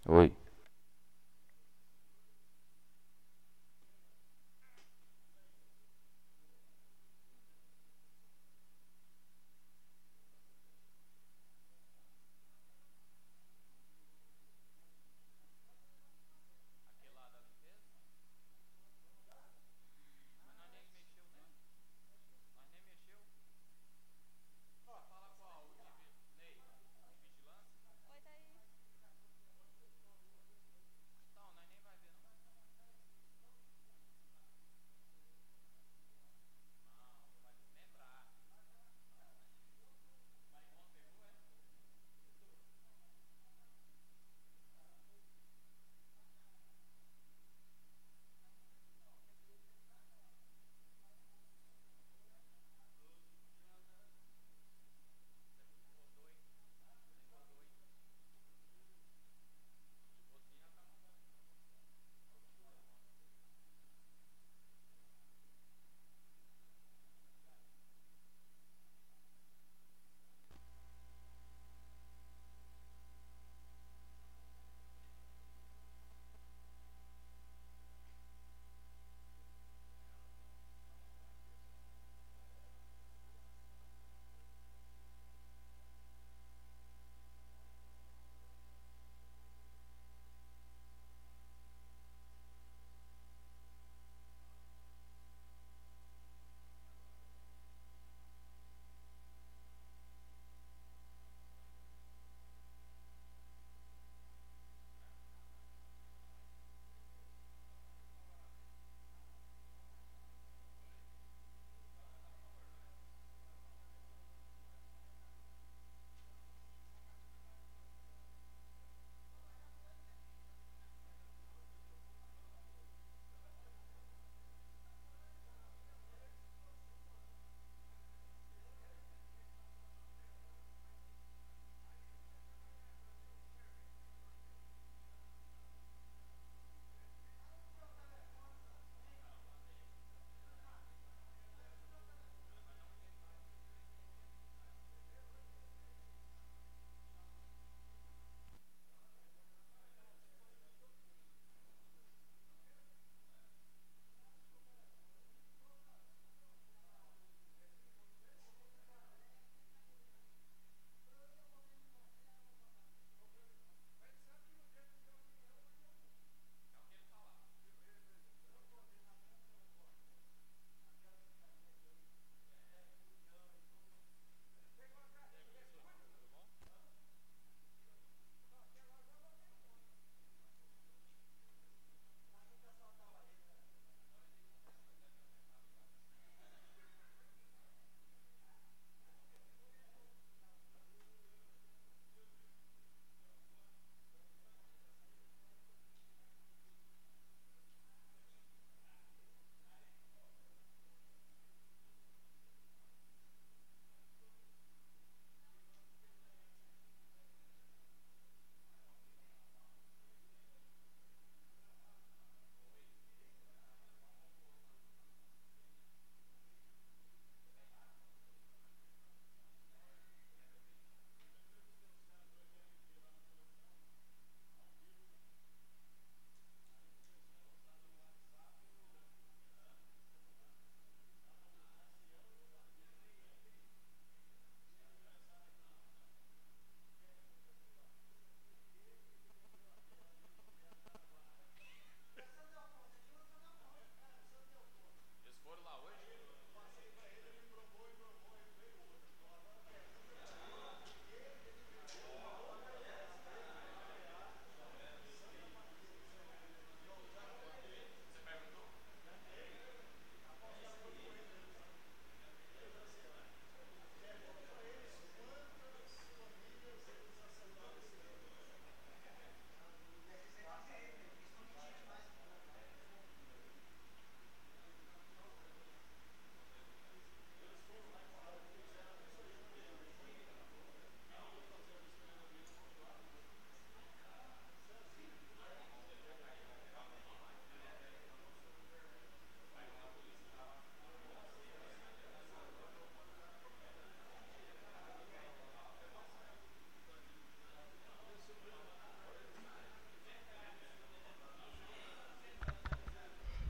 Oi.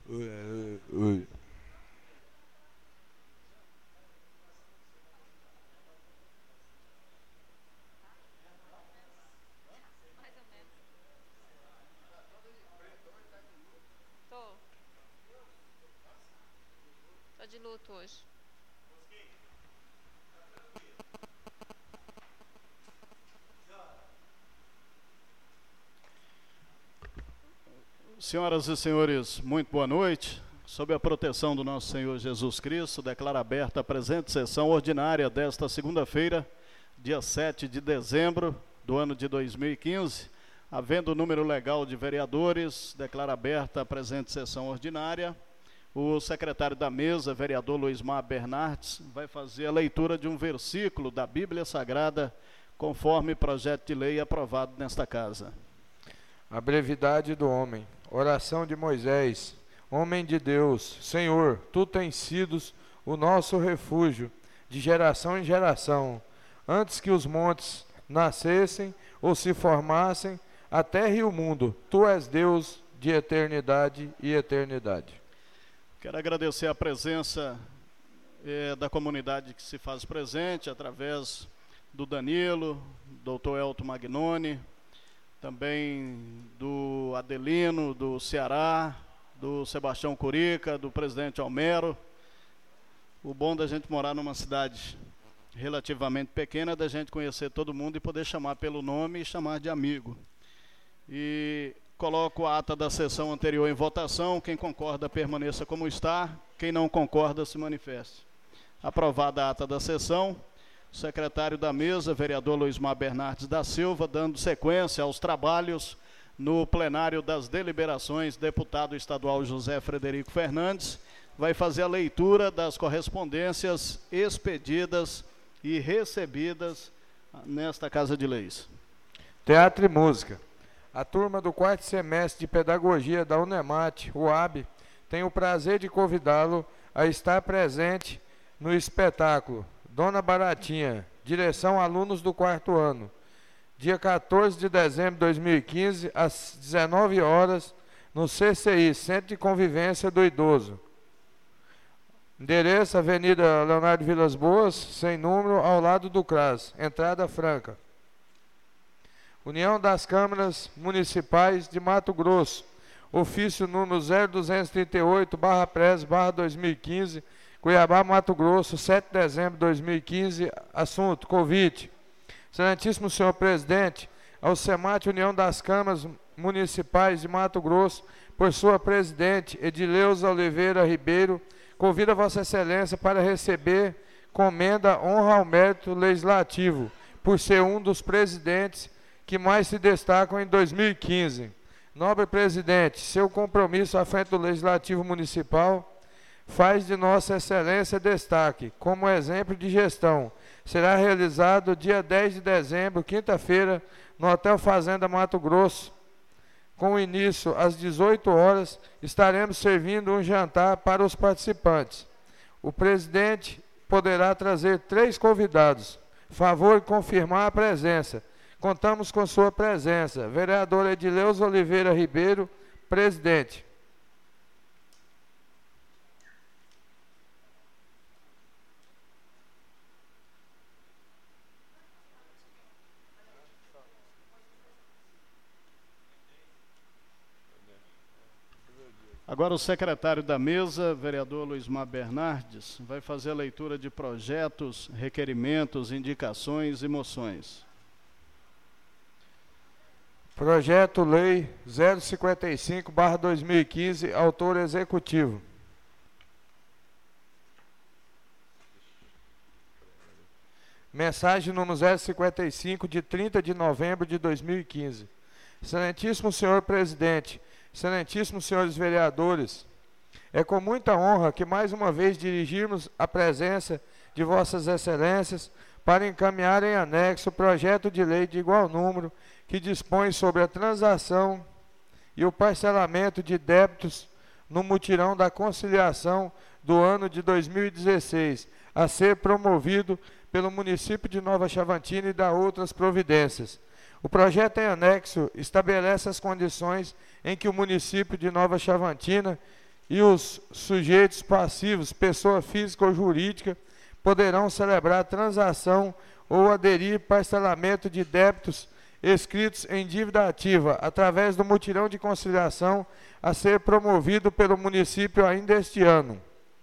Tô de luto hoje. Senhoras e senhores, muito boa noite. Sob a proteção do nosso Senhor Jesus Cristo, declaro aberta a presente sessão ordinária desta segunda-feira, dia 7 de dezembro do ano de 2015. Havendo o número legal de vereadores, declaro aberta a presente sessão ordinária. O secretário da mesa, vereador Luismar Bernardes, vai fazer a leitura de um versículo da Bíblia Sagrada, conforme projeto de lei aprovado nesta casa. A brevidade do homem. Oração de Moisés. Homem de Deus, Senhor, Tu tens sido o nosso refúgio, de geração em geração. Antes que os montes nascessem ou se formassem, a terra e o mundo, Tu és Deus de eternidade e eternidade. Quero agradecer a presença da comunidade que se faz presente, através do Danilo, doutor Elton Magnoni, também do Adelino, do Ceará, do Sebastião Curica, do presidente Almero. O bom da gente morar numa cidade relativamente pequena é da gente conhecer todo mundo e poder chamar pelo nome e chamar de amigo. E coloco a ata da sessão anterior em votação. Quem concorda, permaneça como está. Quem não concorda, se manifeste. Aprovada a ata da sessão. O secretário da mesa, vereador Luismar Bernardes da Silva, dando sequência aos trabalhos no plenário das deliberações, deputado estadual José Frederico Fernandes, vai fazer a leitura das correspondências expedidas e recebidas nesta Casa de Leis. Teatro e música. A turma do quarto semestre de Pedagogia da Unemat, UAB, tem o prazer de convidá-lo a estar presente no espetáculo Dona Baratinha, direção alunos do quarto ano, dia 14 de dezembro de 2015, às 19 horas, no CCI, Centro de Convivência do Idoso. Endereço, Avenida Leonardo Vilas Boas, sem número, ao lado do CRAS, entrada franca. União das Câmaras Municipais de Mato Grosso, ofício número 0238/PRES/2015, Cuiabá, Mato Grosso, 7 de dezembro de 2015, assunto, convite. Excelentíssimo senhor presidente, ao SEMAT União das Câmaras Municipais de Mato Grosso, por sua presidente, Edileuza Oliveira Ribeiro, convida Vossa Excelência para receber comenda honra ao mérito legislativo, por ser um dos presidentes que mais se destacam em 2015. Nobre presidente, seu compromisso à frente do Legislativo Municipal faz de Nossa Excelência destaque, como exemplo de gestão. Será realizado dia 10 de dezembro, quinta-feira, no Hotel Fazenda Mato Grosso. Com início às 18 horas, estaremos servindo um jantar para os participantes. O presidente poderá trazer 3 convidados. Favor confirmar a presença. Contamos com sua presença. Vereador Edileuza Oliveira Ribeiro, presidente. Agora o secretário da mesa, vereador Luismar Bernardes, vai fazer a leitura de projetos, requerimentos, indicações e moções. Projeto Lei 055/2015, autor executivo. Mensagem número 055, de 30 de novembro de 2015. Excelentíssimo senhor presidente, excelentíssimos senhores vereadores, é com muita honra que mais uma vez dirigimos a presença de vossas excelências para encaminhar em anexo o projeto de lei de igual número que dispõe sobre a transação e o parcelamento de débitos no mutirão da conciliação do ano de 2016, a ser promovido pelo município de Nova Chavantina e da outras providências. O projeto em anexo estabelece as condições em que o município de Nova Chavantina, e os sujeitos passivos, pessoa física ou jurídica, poderão celebrar transação ou aderir parcelamento de débitos escritos em dívida ativa, através do mutirão de conciliação a ser promovido pelo município ainda este ano.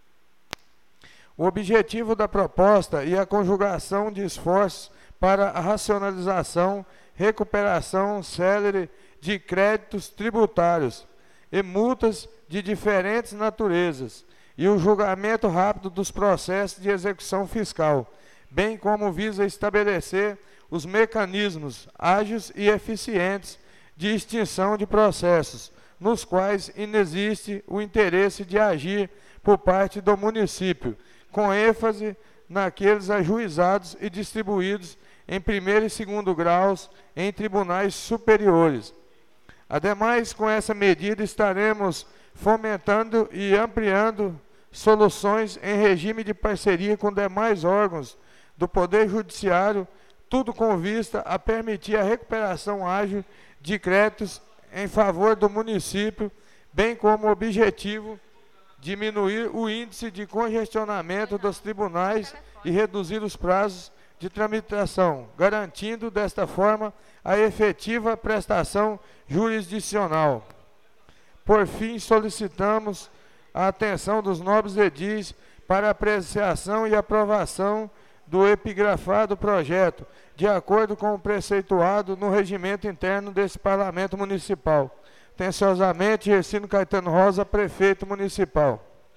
O objetivo da proposta é a conjugação de esforços para a racionalização, recuperação célere de créditos tributários e multas de diferentes naturezas, e o julgamento rápido dos processos de execução fiscal, bem como visa estabelecer os mecanismos ágeis e eficientes de extinção de processos, nos quais inexiste o interesse de agir por parte do município, com ênfase naqueles ajuizados e distribuídos em primeiro e segundo graus em tribunais superiores. Ademais, com essa medida, estaremos fomentando e ampliando soluções em regime de parceria com demais órgãos do Poder Judiciário, tudo com vista a permitir a recuperação ágil de créditos em favor do município, bem como objetivo diminuir o índice de congestionamento dos tribunais e reduzir os prazos de tramitação, garantindo desta forma a efetiva prestação jurisdicional. Por fim, solicitamos a atenção dos nobres edis para apreciação e aprovação do epigrafado projeto, de acordo com o preceituado no regimento interno desse Parlamento Municipal. Atenciosamente, Gercino Caetano Rosa, Prefeito Municipal.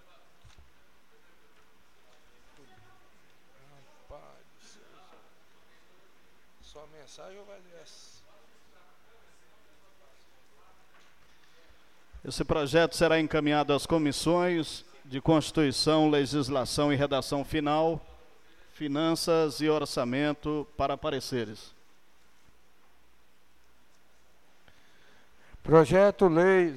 Sua mensagem ou vai dessa? Esse projeto será encaminhado às comissões de Constituição, Legislação e Redação Final, Finanças e Orçamento para pareceres. Projeto-Lei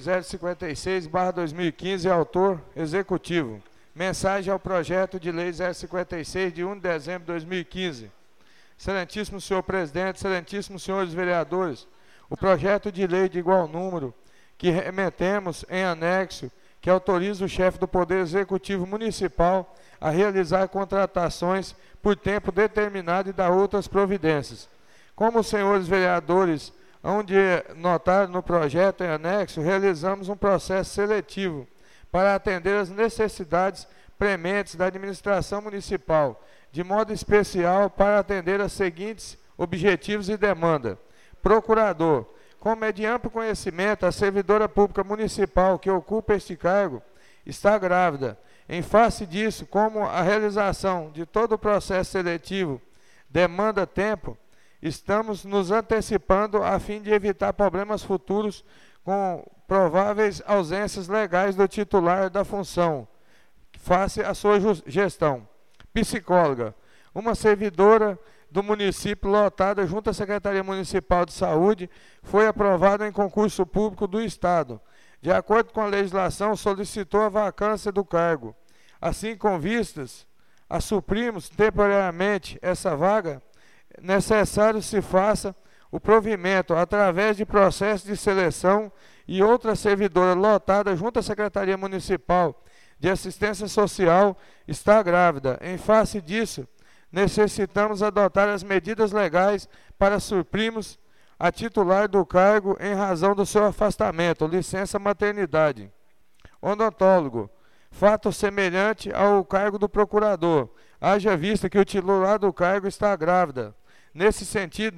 056/2015, autor executivo. Mensagem ao projeto de Lei 056, de 1 de dezembro de 2015. Excelentíssimo senhor presidente, excelentíssimos senhores vereadores, o projeto de lei de igual número que remetemos em anexo, que autoriza o chefe do Poder Executivo Municipal a realizar contratações por tempo determinado e dar outras providências. Como os senhores vereadores hão de notar no projeto em anexo, realizamos um processo seletivo para atender às necessidades prementes da administração municipal, de modo especial para atender aos seguintes objetivos e demanda. Procurador. Como é de amplo conhecimento, a servidora pública municipal que ocupa este cargo está grávida. Em face disso, como a realização de todo o processo seletivo demanda tempo, estamos nos antecipando a fim de evitar problemas futuros com prováveis ausências legais do titular da função, face à sua gestão. Psicóloga. Uma servidora do município lotada junto à Secretaria Municipal de Saúde foi aprovada em concurso público do Estado. De acordo com a legislação, solicitou a vacância do cargo. Assim, com vistas a suprirmos temporariamente essa vaga, necessário se faça o provimento através de processo de seleção e outra servidora lotada junto à Secretaria Municipal de Assistência Social está grávida. Em face disso, necessitamos adotar as medidas legais para suprirmos a titular do cargo em razão do seu afastamento, licença maternidade. Odontólogo. Fato semelhante ao cargo do procurador, haja vista que o titular do cargo está grávida. Nesse sentido,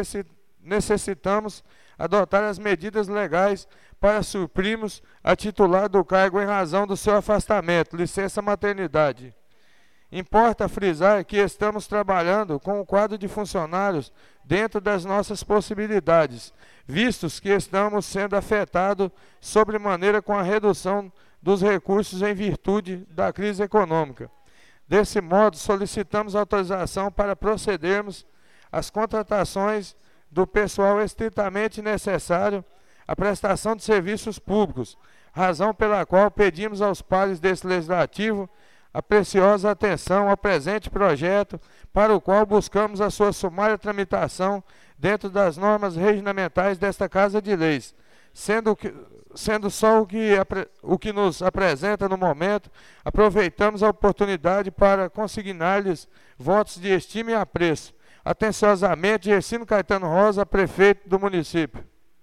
necessitamos adotar as medidas legais para suprirmos a titular do cargo em razão do seu afastamento, licença maternidade. Importa frisar que estamos trabalhando com o quadro de funcionários dentro das nossas possibilidades, vistos que estamos sendo afetados sobremaneira com a redução dos recursos em virtude da crise econômica. Desse modo, solicitamos autorização para procedermos às contratações do pessoal estritamente necessário à prestação de serviços públicos, razão pela qual pedimos aos pares desse legislativo a preciosa atenção ao presente projeto, para o qual buscamos a sua sumária tramitação dentro das normas regimentais desta Casa de Leis, sendo só o que nos apresenta no momento, aproveitamos a oportunidade para consignar-lhes votos de estima e apreço. Atenciosamente, Gercino Caetano Rosa, prefeito do município.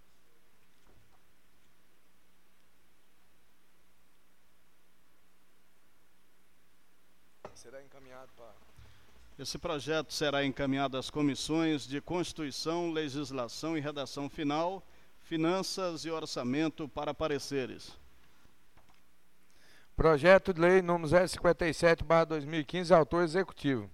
Esse projeto será encaminhado às comissões de Constituição, Legislação e Redação Final, Finanças e Orçamento para pareceres. Projeto de Lei número 057/2015, autor executivo.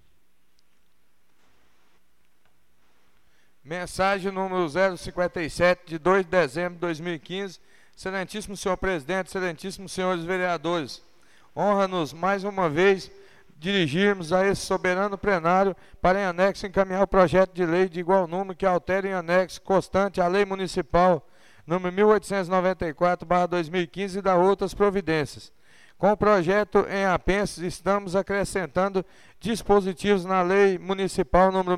Mensagem número 057, de 2 de dezembro de 2015. Excelentíssimo senhor presidente, excelentíssimos senhores vereadores, honra-nos mais uma vez dirigirmos a esse soberano plenário para em anexo encaminhar o projeto de lei de igual número que altera em anexo constante a Lei Municipal número 1894/2015 e da outras providências. Com o projeto em apensos, estamos acrescentando dispositivos na Lei Municipal número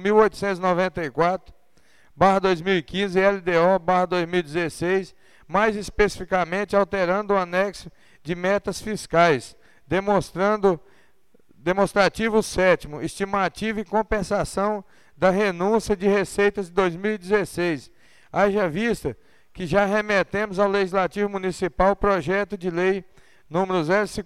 1894/2015 LDO/2016, mais especificamente alterando o anexo de metas fiscais, demonstrativo 7º, estimativa e compensação da renúncia de receitas de 2016. Haja vista que já remetemos ao Legislativo Municipal o projeto de lei número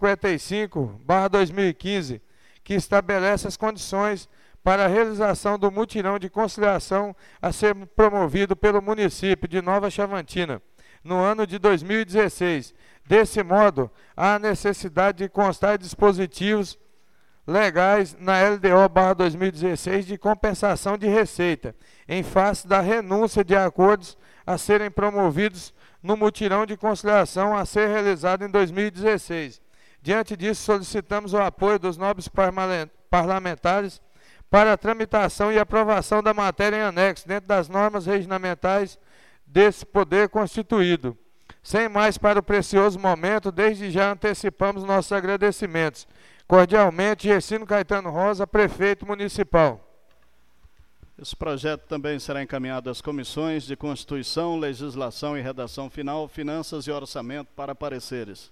055/2015, que estabelece as condições para a realização do mutirão de conciliação a ser promovido pelo município de Nova Chavantina no ano de 2016. Desse modo, há necessidade de constar dispositivos legais na LDO/2016 de compensação de receita, em face da renúncia de acordos a serem promovidos no mutirão de conciliação a ser realizado em 2016. Diante disso, solicitamos o apoio dos nobres parlamentares para a tramitação e aprovação da matéria em anexo, dentro das normas regimentais desse poder constituído. Sem mais para o precioso momento, desde já antecipamos nossos agradecimentos. Cordialmente, Gercino Caetano Rosa, prefeito municipal. Esse projeto também será encaminhado às comissões de Constituição, Legislação e Redação Final, Finanças e Orçamento para pareceres.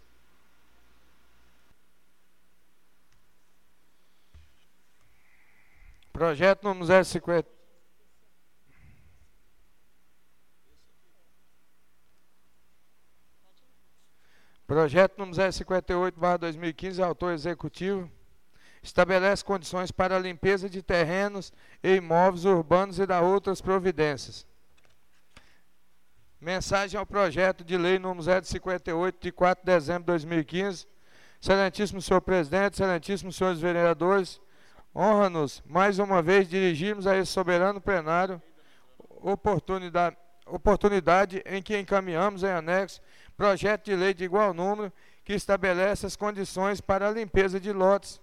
Projeto número 050. Projeto número 058/2015, autor executivo, estabelece condições para a limpeza de terrenos e imóveis urbanos e da outras providências. Mensagem ao projeto de lei número 058, de 4 de dezembro de 2015. Excelentíssimo senhor presidente, excelentíssimos senhores vereadores, honra-nos mais uma vez dirigirmos a esse soberano plenário oportunidade em que encaminhamos em anexo projeto de lei de igual número que estabelece as condições para a limpeza de lotes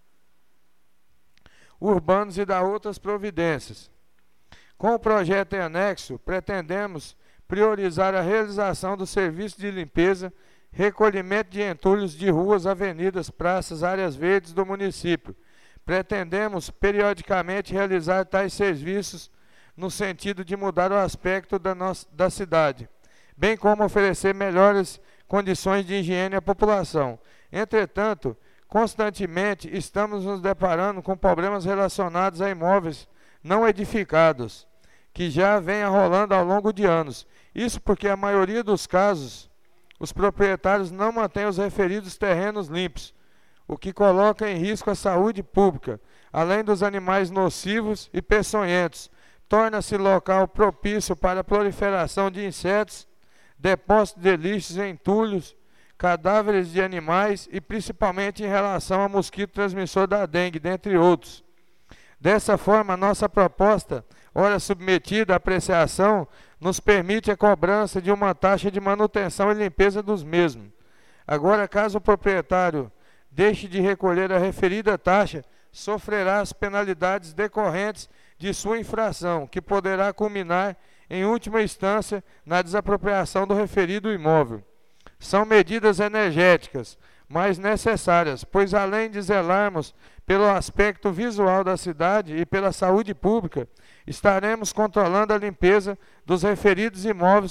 urbanos e da outras providências. Com o projeto em anexo, pretendemos priorizar a realização do serviço de limpeza, recolhimento de entulhos de ruas, avenidas, praças, áreas verdes do município. Pretendemos periodicamente realizar tais serviços no sentido de mudar o aspecto da cidade, bem como oferecer melhores condições de higiene à população. Entretanto, constantemente estamos nos deparando com problemas relacionados a imóveis não edificados, que já vem rolando ao longo de anos. Isso porque a maioria dos casos, os proprietários não mantêm os referidos terrenos limpos, o que coloca em risco a saúde pública, além dos animais nocivos e peçonhentos. Torna-se local propício para a proliferação de insetos, depósito de lixos, entulhos, cadáveres de animais e principalmente em relação ao mosquito transmissor da dengue, dentre outros. Dessa forma, a nossa proposta, ora submetida à apreciação, nos permite a cobrança de uma taxa de manutenção e limpeza dos mesmos. Agora, caso o proprietário deixe de recolher a referida taxa, sofrerá as penalidades decorrentes de sua infração, que poderá culminar, em última instância, na desapropriação do referido imóvel. São medidas energéticas, mas necessárias, pois além de zelarmos pelo aspecto visual da cidade e pela saúde pública, estaremos controlando a limpeza dos referidos imóveis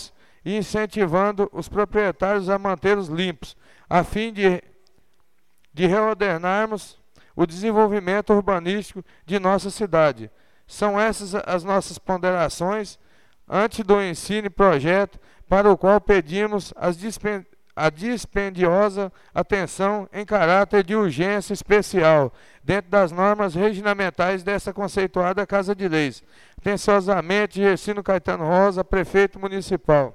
e incentivando os proprietários a mantê-los limpos, a fim de reordenarmos o desenvolvimento urbanístico de nossa cidade. São essas as nossas ponderações antes do ensino projeto, para o qual pedimos a dispendiosa atenção em caráter de urgência especial, dentro das normas regimentais dessa conceituada Casa de Leis. Atenciosamente, Gercino Caetano Rosa, prefeito municipal.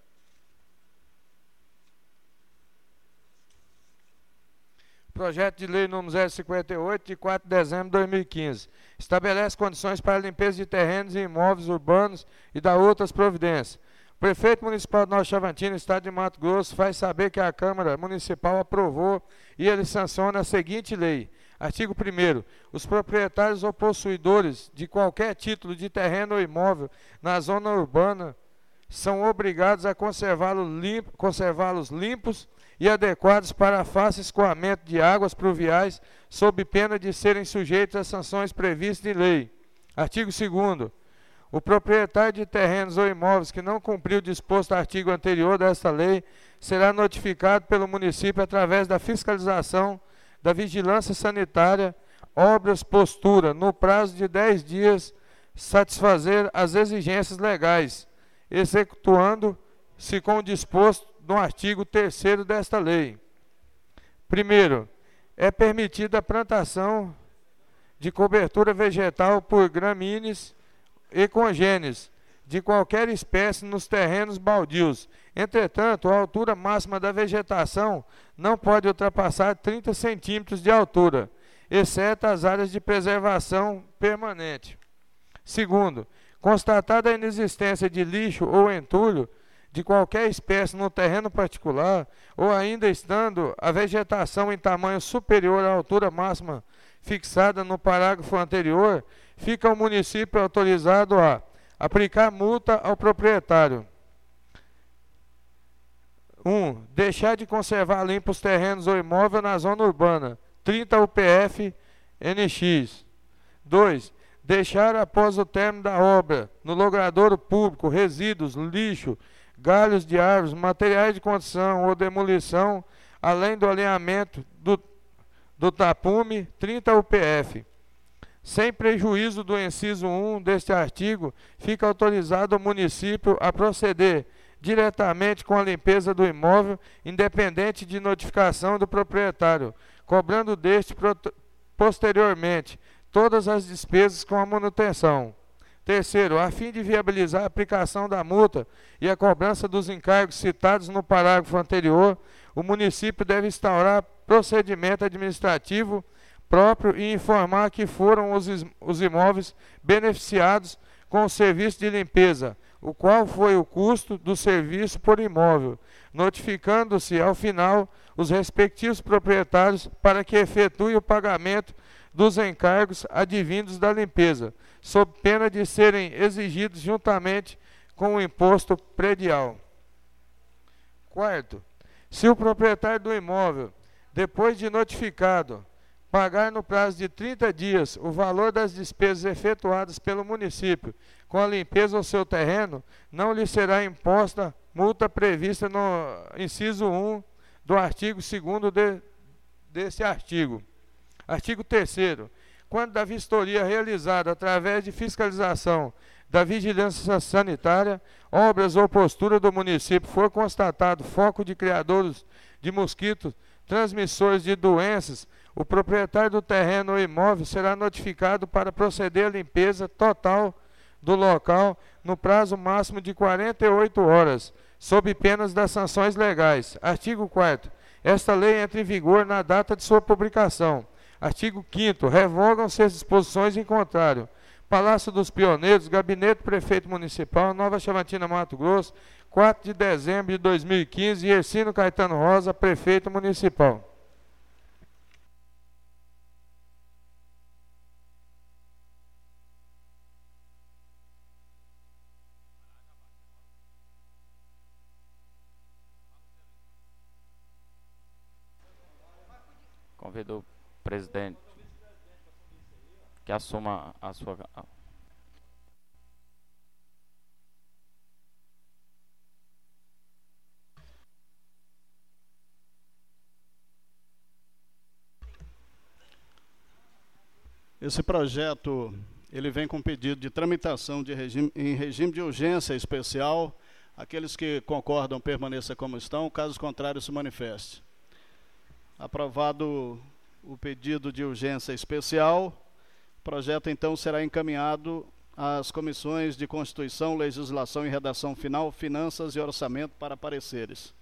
Projeto de lei número 058, de 4 de dezembro de 2015. Estabelece condições para a limpeza de terrenos e imóveis urbanos e dá outras providências. O prefeito municipal de Nova Chavantina, estado de Mato Grosso, faz saber que a Câmara Municipal aprovou e ele sanciona a seguinte lei. Artigo 1º. Os proprietários ou possuidores de qualquer título de terreno ou imóvel na zona urbana são obrigados a conservá-los limpos e adequados para fácil escoamento de águas pluviais, sob pena de serem sujeitos às sanções previstas em lei. Artigo 2º. O proprietário de terrenos ou imóveis que não cumpriu o disposto artigo anterior desta lei será notificado pelo município através da fiscalização da vigilância sanitária, obras, postura, no prazo de 10 dias, satisfazer as exigências legais, execuando-se com o disposto no artigo 3º desta lei. Primeiro, é permitida a plantação de cobertura vegetal por gramíneas e congêneres de qualquer espécie nos terrenos baldios. Entretanto, a altura máxima da vegetação não pode ultrapassar 30 centímetros de altura, exceto as áreas de preservação permanente. Segundo, constatada a inexistência de lixo ou entulho de qualquer espécie no terreno particular, ou ainda estando a vegetação em tamanho superior à altura máxima fixada no parágrafo anterior, fica o município autorizado a aplicar multa ao proprietário. 1. Deixar de conservar limpos terrenos ou imóveis na zona urbana, 30 UPF NX. 2. Deixar após o término da obra, no logradouro público, resíduos, lixo, galhos de árvores, materiais de construção ou demolição, além do alinhamento do tapume, 30 UPF. Sem prejuízo do inciso 1 deste artigo, fica autorizado o município a proceder diretamente com a limpeza do imóvel, independente de notificação do proprietário, cobrando deste posteriormente todas as despesas com a manutenção. Terceiro, a fim de viabilizar a aplicação da multa e a cobrança dos encargos citados no parágrafo anterior, o município deve instaurar procedimento administrativo próprio e informar que foram os imóveis beneficiados com o serviço de limpeza, o qual foi o custo do serviço por imóvel, notificando-se ao final os respectivos proprietários para que efetue o pagamento dos encargos advindos da limpeza, sob pena de serem exigidos juntamente com o imposto predial. Quarto, se o proprietário do imóvel, depois de notificado, pagar no prazo de 30 dias o valor das despesas efetuadas pelo município com a limpeza do seu terreno, não lhe será imposta multa prevista no inciso 1 do artigo 2º desse artigo. Artigo 3º. Quando da vistoria realizada através de fiscalização da vigilância sanitária, obras ou postura do município for constatado foco de criadouros de mosquitos transmissores de doenças, o proprietário do terreno ou imóvel será notificado para proceder à limpeza total do local no prazo máximo de 48 horas, sob penas das sanções legais. Artigo 4º. Esta lei entra em vigor na data de sua publicação. Artigo 5º. Revogam-se as disposições em contrário. Palácio dos Pioneiros, Gabinete do Prefeito Municipal, Nova Chavantina, Mato Grosso, 4 de dezembro de 2015, Gercino Caetano Rosa, Prefeito Municipal. Convido o presidente que assuma a sua... Convido o presidente que assuma a sua... Esse projeto, ele vem com pedido de tramitação em regime de urgência especial. Aqueles que concordam permaneçam como estão, caso contrário se manifeste. Aprovado o pedido de urgência especial, o projeto então será encaminhado às comissões de Constituição, Legislação e Redação Final, Finanças e Orçamento para pareceres.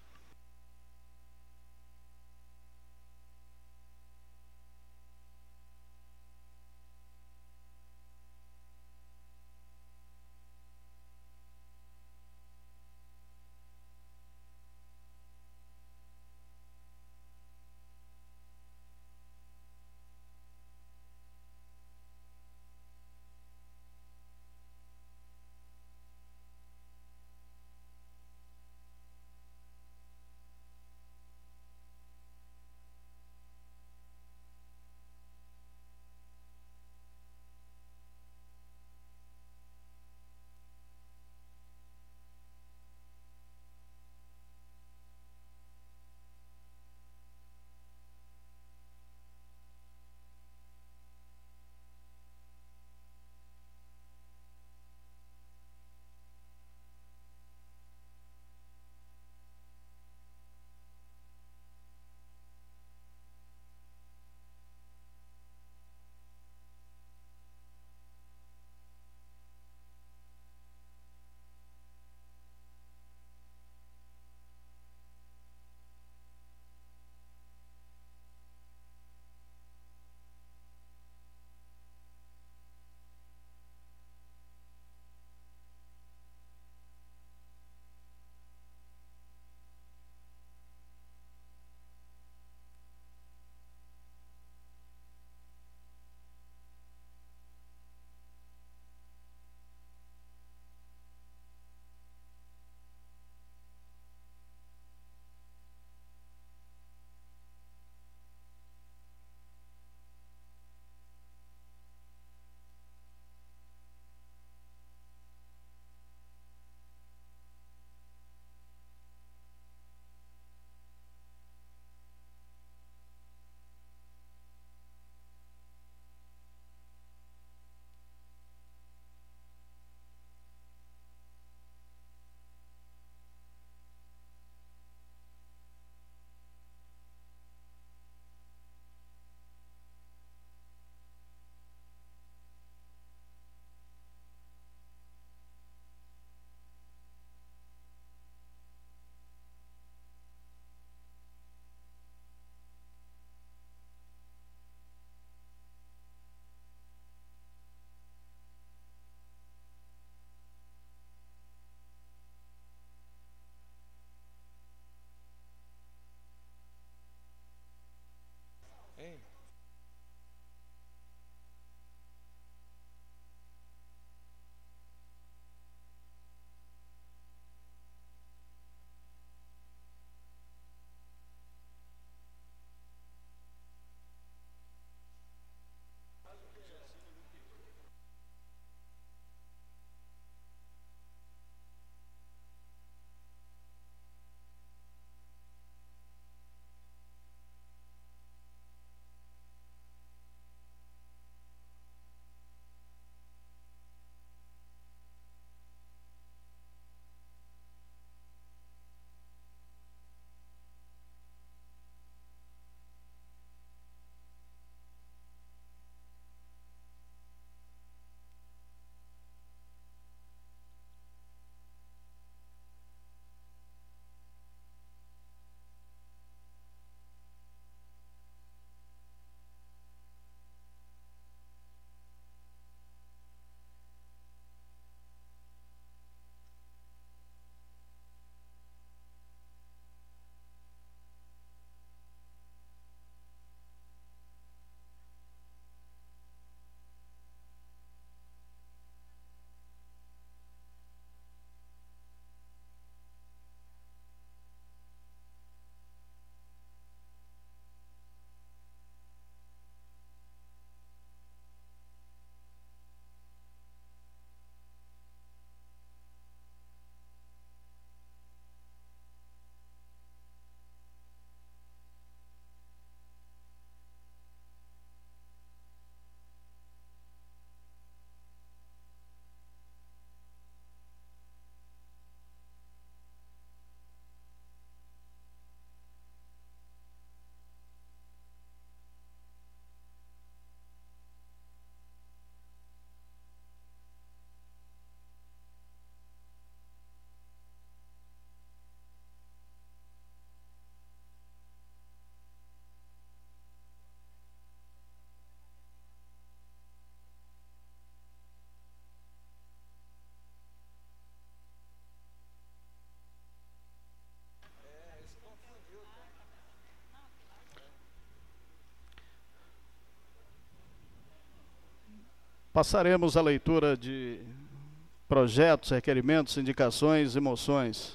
Passaremos a leitura de projetos, requerimentos, indicações e moções.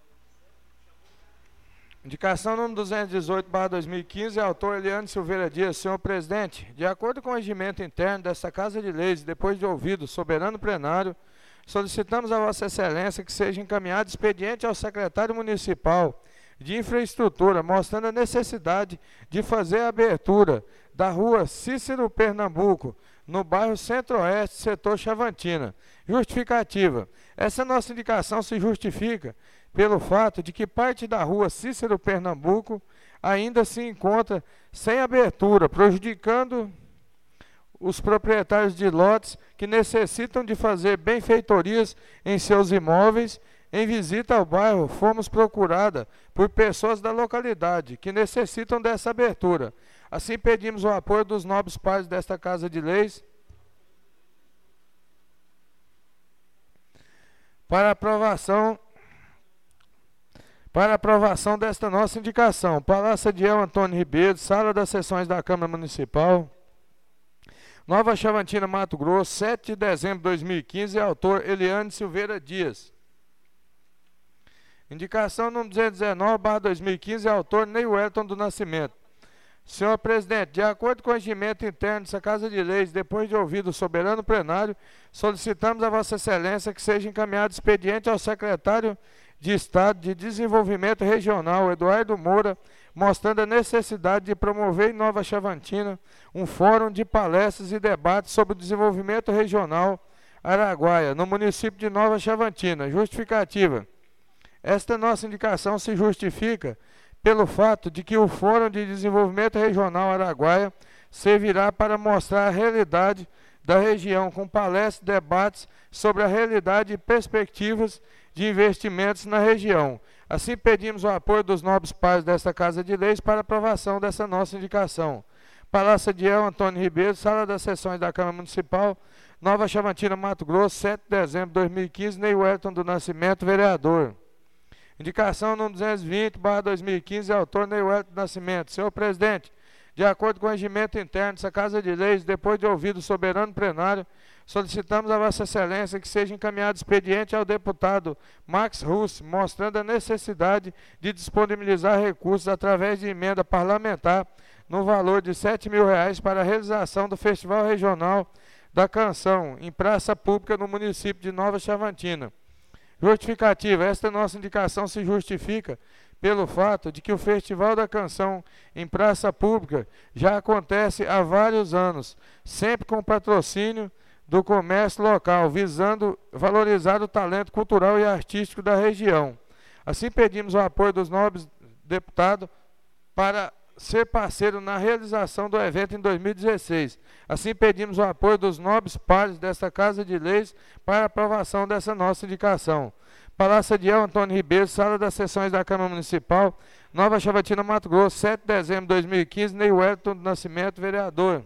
Indicação número 218/2015, autor Eliane Silveira Dias. Senhor presidente, de acordo com o regimento interno desta Casa de Leis, depois de ouvido o soberano plenário, solicitamos a Vossa Excelência que seja encaminhado expediente ao secretário municipal de infraestrutura, mostrando a necessidade de fazer a abertura da rua Cícero Pernambuco, no bairro Centro-Oeste, setor Chavantina. Justificativa. Essa nossa indicação se justifica pelo fato de que parte da rua Cícero Pernambuco ainda se encontra sem abertura, prejudicando os proprietários de lotes que necessitam de fazer benfeitorias em seus imóveis. Em visita ao bairro, fomos procurada por pessoas da localidade que necessitam dessa abertura. Assim, pedimos o apoio dos nobres pares desta Casa de Leis para aprovação desta nossa indicação. Palácio Adiel Antônio Ribeiro, Sala das Sessões da Câmara Municipal, Nova Chavantina, Mato Grosso, 7 de dezembro de 2015, autor Eliane Silveira Dias. Indicação número 219/2015, autor Ney Wellington do Nascimento. Senhor presidente, de acordo com o regimento interno dessa Casa de Leis, depois de ouvido o soberano plenário, solicitamos a Vossa Excelência que seja encaminhado expediente ao secretário de Estado de Desenvolvimento Regional, Eduardo Moura, mostrando a necessidade de promover em Nova Chavantina um fórum de palestras e debates sobre o desenvolvimento regional Araguaia, no município de Nova Chavantina. Justificativa. Esta nossa indicação se justifica pelo fato de que o Fórum de Desenvolvimento Regional Araguaia servirá para mostrar a realidade da região, com palestras e debates sobre a realidade e perspectivas de investimentos na região. Assim, pedimos o apoio dos nobres pares desta Casa de Leis para aprovação dessa nossa indicação. Palácio Adiel Antônio Ribeiro, Sala das Sessões da Câmara Municipal, Nova Chavantina, Mato Grosso, 7 de dezembro de 2015, Ney Wellington do Nascimento, vereador. Indicação número 220/2015, autor Ney Wellington do Nascimento. Senhor presidente, de acordo com o regimento interno dessa Casa de Leis, depois de ouvido o soberano plenário, solicitamos a Vossa Excelência que seja encaminhado expediente ao deputado Max Russo, mostrando a necessidade de disponibilizar recursos através de emenda parlamentar no valor de R$ 7.000 para a realização do Festival Regional da Canção em praça pública no município de Nova Chavantina. Justificativa. Esta nossa indicação se justifica pelo fato de que o Festival da Canção em praça pública já acontece há vários anos, sempre com patrocínio do comércio local, visando valorizar o talento cultural e artístico da região. Assim, pedimos o apoio dos nobres deputados para ser parceiro na realização do evento em 2016. Assim, pedimos o apoio dos nobres pares desta Casa de Leis para aprovação dessa nossa indicação. Palácio Adiel Antônio Ribeiro, Sala das Sessões da Câmara Municipal, Nova Chavantina, Mato Grosso, 7 de dezembro de 2015, Ney Wellington do Nascimento, vereador.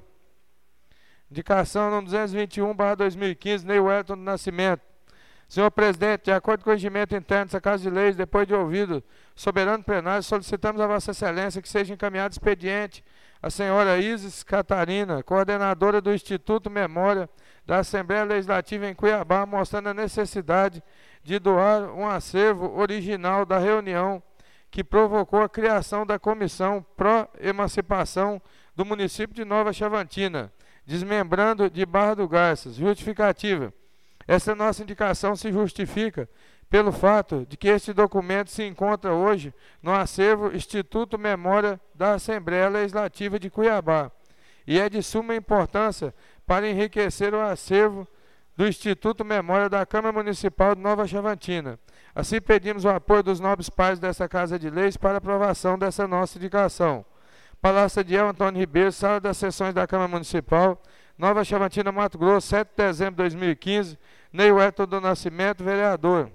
Indicação número 221/2015, Ney Wellington do Nascimento. Senhor presidente, de acordo com o regimento interno dessa Casa de Leis, depois de ouvido soberano plenário, solicitamos a Vossa Excelência que seja encaminhado expediente à senhora Isis Catarina, coordenadora do Instituto Memória da Assembleia Legislativa em Cuiabá, mostrando a necessidade de doar um acervo original da reunião que provocou a criação da Comissão Pró-Emancipação do município de Nova Chavantina, desmembrando de Barra do Garças. Justificativa. Essa nossa indicação se justifica pelo fato de que este documento se encontra hoje no acervo Instituto Memória da Assembleia Legislativa de Cuiabá e é de suma importância para enriquecer o acervo do Instituto Memória da Câmara Municipal de Nova Chavantina. Assim, pedimos o apoio dos nobres pares dessa Casa de Leis para aprovação dessa nossa indicação. Palácio Adiel Antônio Ribeiro, Sala das Sessões da Câmara Municipal, Nova Chavantina, Mato Grosso, 7 de dezembro de 2015, Ney Wellington do Nascimento, vereador.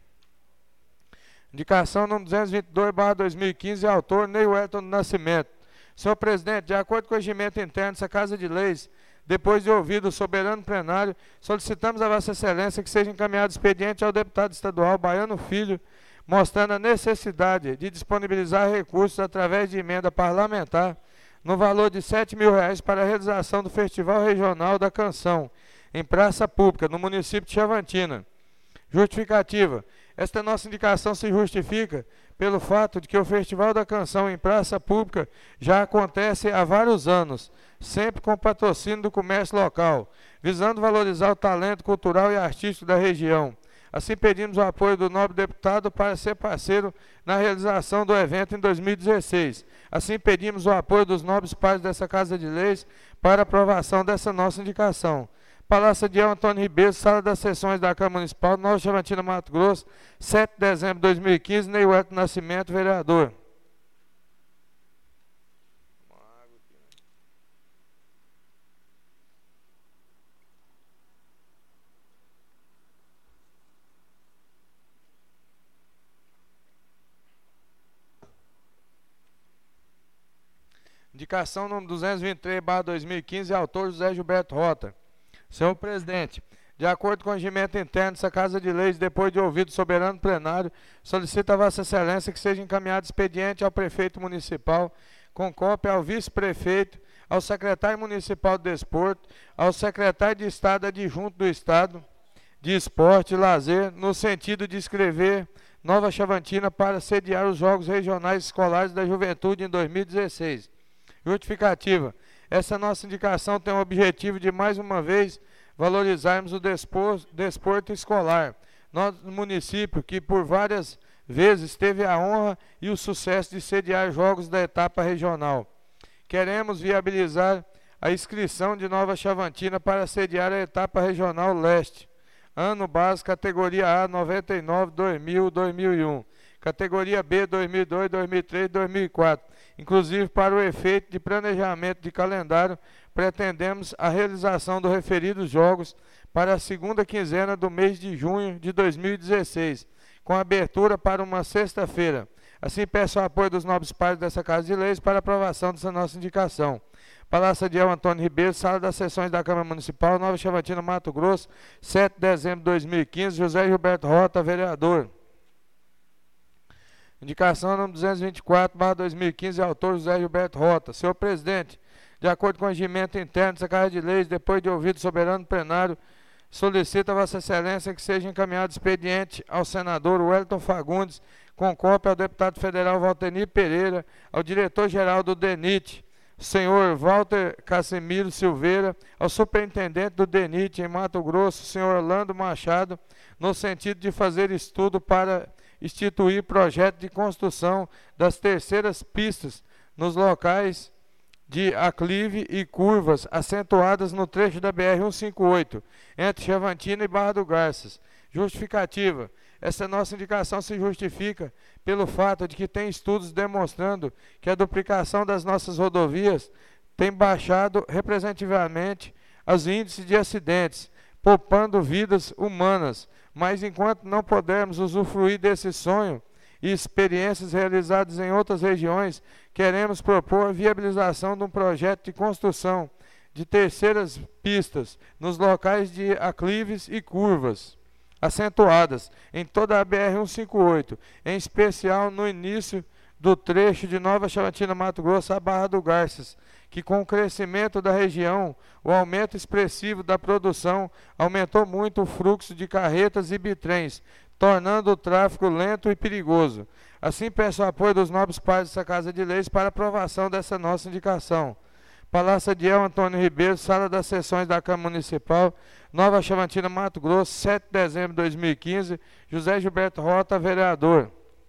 Indicação número 222/2015, autor Ney Wellington do Nascimento. Senhor presidente, de acordo com o regimento interno dessa Casa de Leis, depois de ouvido o soberano plenário, solicitamos a Vossa Excelência que seja encaminhado expediente ao deputado estadual Baiano Filho, mostrando a necessidade de disponibilizar recursos através de emenda parlamentar no valor de R$ 7.000 para a realização do Festival Regional da Canção, em praça pública, no município de Chavantina. Justificativa. Esta nossa indicação se justifica pelo fato de que o Festival da Canção em praça pública já acontece há vários anos, sempre com patrocínio do comércio local, visando valorizar o talento cultural e artístico da região. Assim, pedimos o apoio do nobre deputado para ser parceiro na realização do evento em 2016. Assim, pedimos o apoio dos nobres pares dessa Casa de Leis para aprovação dessa nossa indicação. Palácio Adiel Antônio Ribeiro, Sala das Sessões da Câmara Municipal, Nova Chavantina, Mato Grosso, 7 de dezembro de 2015, Ney Wellington Nascimento, vereador. Indicação número 223/2015, autor José Gilberto Rota. Senhor presidente, de acordo com o regimento interno dessa Casa de Leis, depois de ouvido o soberano plenário, solicita a Vossa Excelência que seja encaminhado expediente ao prefeito municipal, com cópia ao vice-prefeito, ao secretário municipal de Desporto, ao secretário de Estado adjunto do Estado de Esporte e Lazer, no sentido de inscrever Nova Chavantina para sediar os Jogos Regionais Escolares da Juventude em 2016. Justificativa. Essa nossa indicação tem o objetivo de, mais uma vez, valorizarmos o desporto escolar. Nosso município, que por várias vezes teve a honra e o sucesso de sediar jogos da etapa regional. Queremos viabilizar a inscrição de Nova Chavantina para sediar a etapa regional leste. Ano base, categoria A, 99, 2000, 2001. Categoria B, 2002, 2003, 2004. Inclusive, para o efeito de planejamento de calendário, pretendemos a realização dos referidos jogos para a segunda quinzena do mês de junho de 2016, com abertura para uma sexta-feira. Assim, peço o apoio dos nobres pares dessa Casa de Leis para aprovação dessa nossa indicação. Palácio Adiel Antônio Ribeiro, Sala das Sessões da Câmara Municipal, Nova Chavantina, Mato Grosso, 7 de dezembro de 2015, José Gilberto Rota, vereador. Indicação número 224/2015, autor José Gilberto Rota. Senhor presidente, de acordo com o regimento interno dessa Casa de Leis, depois de ouvido o soberano plenário, solicita a Vossa Excelência que seja encaminhado expediente ao senador Wellington Fagundes, com cópia ao deputado federal Valtenir Pereira, ao diretor-geral do DENIT, senhor Walter Casemiro Silveira, ao superintendente do DENIT em Mato Grosso, senhor Orlando Machado, no sentido de fazer estudo para instituir projeto de construção das terceiras pistas nos locais de aclive e curvas acentuadas no trecho da BR-158, entre Chavantina e Barra do Garças. Justificativa. Essa nossa indicação se justifica pelo fato de que tem estudos demonstrando que a duplicação das nossas rodovias tem baixado representativamente os índices de acidentes, poupando vidas humanas. Mas enquanto não pudermos usufruir desse sonho e experiências realizadas em outras regiões, queremos propor a viabilização de um projeto de construção de terceiras pistas nos locais de aclives e curvas acentuadas em toda a BR-158, em especial no início do trecho de Nova Chavantina, Mato Grosso, a Barra do Garças, que com o crescimento da região, o aumento expressivo da produção, aumentou muito o fluxo de carretas e bitrens, tornando o tráfego lento e perigoso. Assim, peço o apoio dos nobres pares dessa Casa de Leis para aprovação dessa nossa indicação. Palácio Adiel Antônio Ribeiro, Sala das Sessões da Câmara Municipal, Nova Chavantina, Mato Grosso, 7 de dezembro de 2015, José Gilberto Rota, vereador.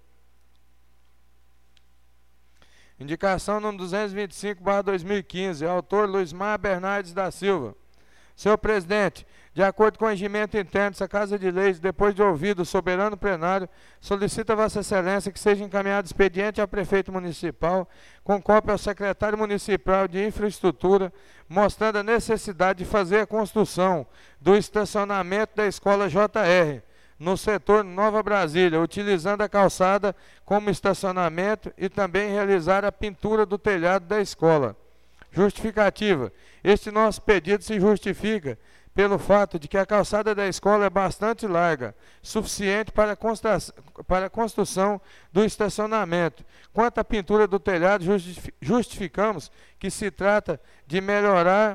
Indicação número 225/2015, autor Luizmar Bernardes da Silva. Senhor presidente, de acordo com o regimento interno dessa Casa de Leis, depois de ouvido o soberano plenário, solicita a Vossa Excelência que seja encaminhado expediente ao prefeito municipal, com cópia ao secretário municipal de infraestrutura, mostrando a necessidade de fazer a construção do estacionamento da escola JR, no setor Nova Brasília, utilizando a calçada como estacionamento e também realizar a pintura do telhado da escola. Justificativa. Este nosso pedido se justifica pelo fato de que a calçada da escola é bastante larga, suficiente para a construção do estacionamento. Quanto à pintura do telhado, justificamos que se trata de melhorar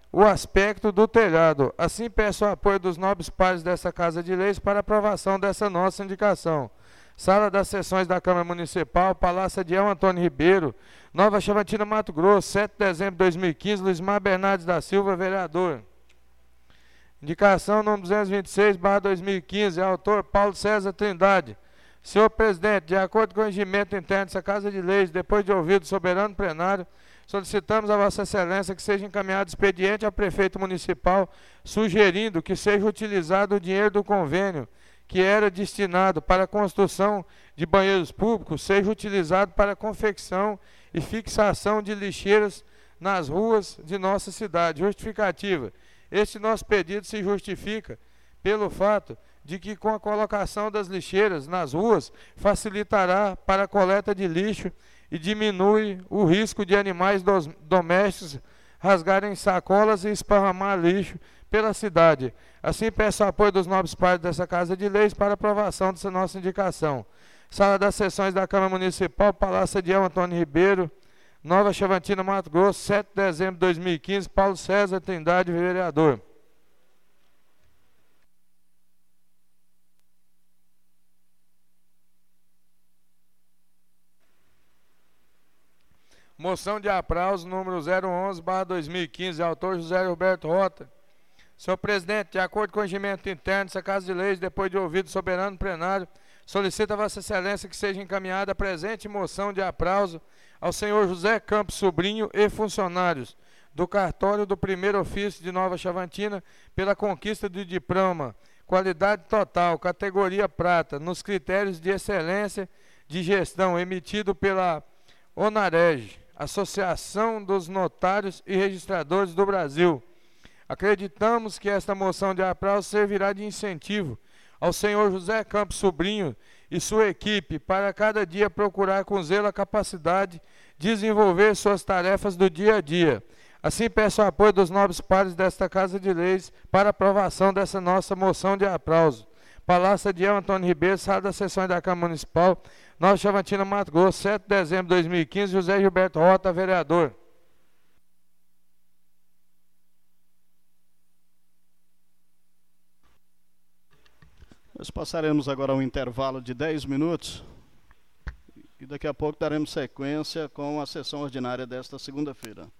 o aspecto do telhado. Assim, peço o apoio dos nobres pares desta Casa de Leis para aprovação dessa nossa indicação. Sala das Sessões da Câmara Municipal, Palácio Adiel Antônio Ribeiro, Nova Chavantina, Mato Grosso, 7 de dezembro de 2015, Luizmar Bernardes da Silva, vereador. Indicação número 226/2015, autor Paulo César Trindade. Senhor presidente, de acordo com o regimento interno dessa Casa de Leis, depois de ouvido o soberano plenário, solicitamos a Vossa Excelência que seja encaminhado expediente ao prefeito municipal, sugerindo que seja utilizado o dinheiro do convênio, que era destinado para a construção de banheiros públicos, seja utilizado para a confecção e fixação de lixeiras nas ruas de nossa cidade. Justificativa. Este nosso pedido se justifica pelo fato de que com a colocação das lixeiras nas ruas facilitará para a coleta de lixo e diminui o risco de animais domésticos rasgarem sacolas e esparramar lixo pela cidade. Assim, peço o apoio dos nobres pares dessa Casa de Leis para aprovação dessa nossa indicação. Sala das Sessões da Câmara Municipal, Palácio Adiel Antônio Ribeiro, Nova Chavantina, Mato Grosso, 7 de dezembro de 2015, Paulo César Trindade, vereador. Moção de aplauso número 011/2015, autor José Roberto Rota. Senhor presidente, de acordo com o regimento interno dessa Casa de Leis, depois de ouvido o soberano plenário, solicita a Vossa Excelência que seja encaminhada a presente moção de aplauso ao senhor José Campos Sobrinho e funcionários do cartório do primeiro ofício de Nova Chavantina pela conquista do diploma qualidade total, categoria prata, nos critérios de excelência de gestão emitido pela ONAREG, Associação dos Notários e Registradores do Brasil. Acreditamos que esta moção de aplauso servirá de incentivo ao senhor José Campos Sobrinho e sua equipe para cada dia procurar com zelo a capacidade de desenvolver suas tarefas do dia a dia. Assim, peço o apoio dos nobres pares desta Casa de Leis para aprovação dessa nossa moção de aplauso. Palácio Adiel Antônio Ribeiro, Sala das Sessões da Câmara Municipal, Nova Chavantina, Mato Grosso, 7 de dezembro de 2015, José Gilberto Rota, vereador. Nós passaremos agora um intervalo de 10 minutos e daqui a pouco daremos sequência com a sessão ordinária desta segunda-feira.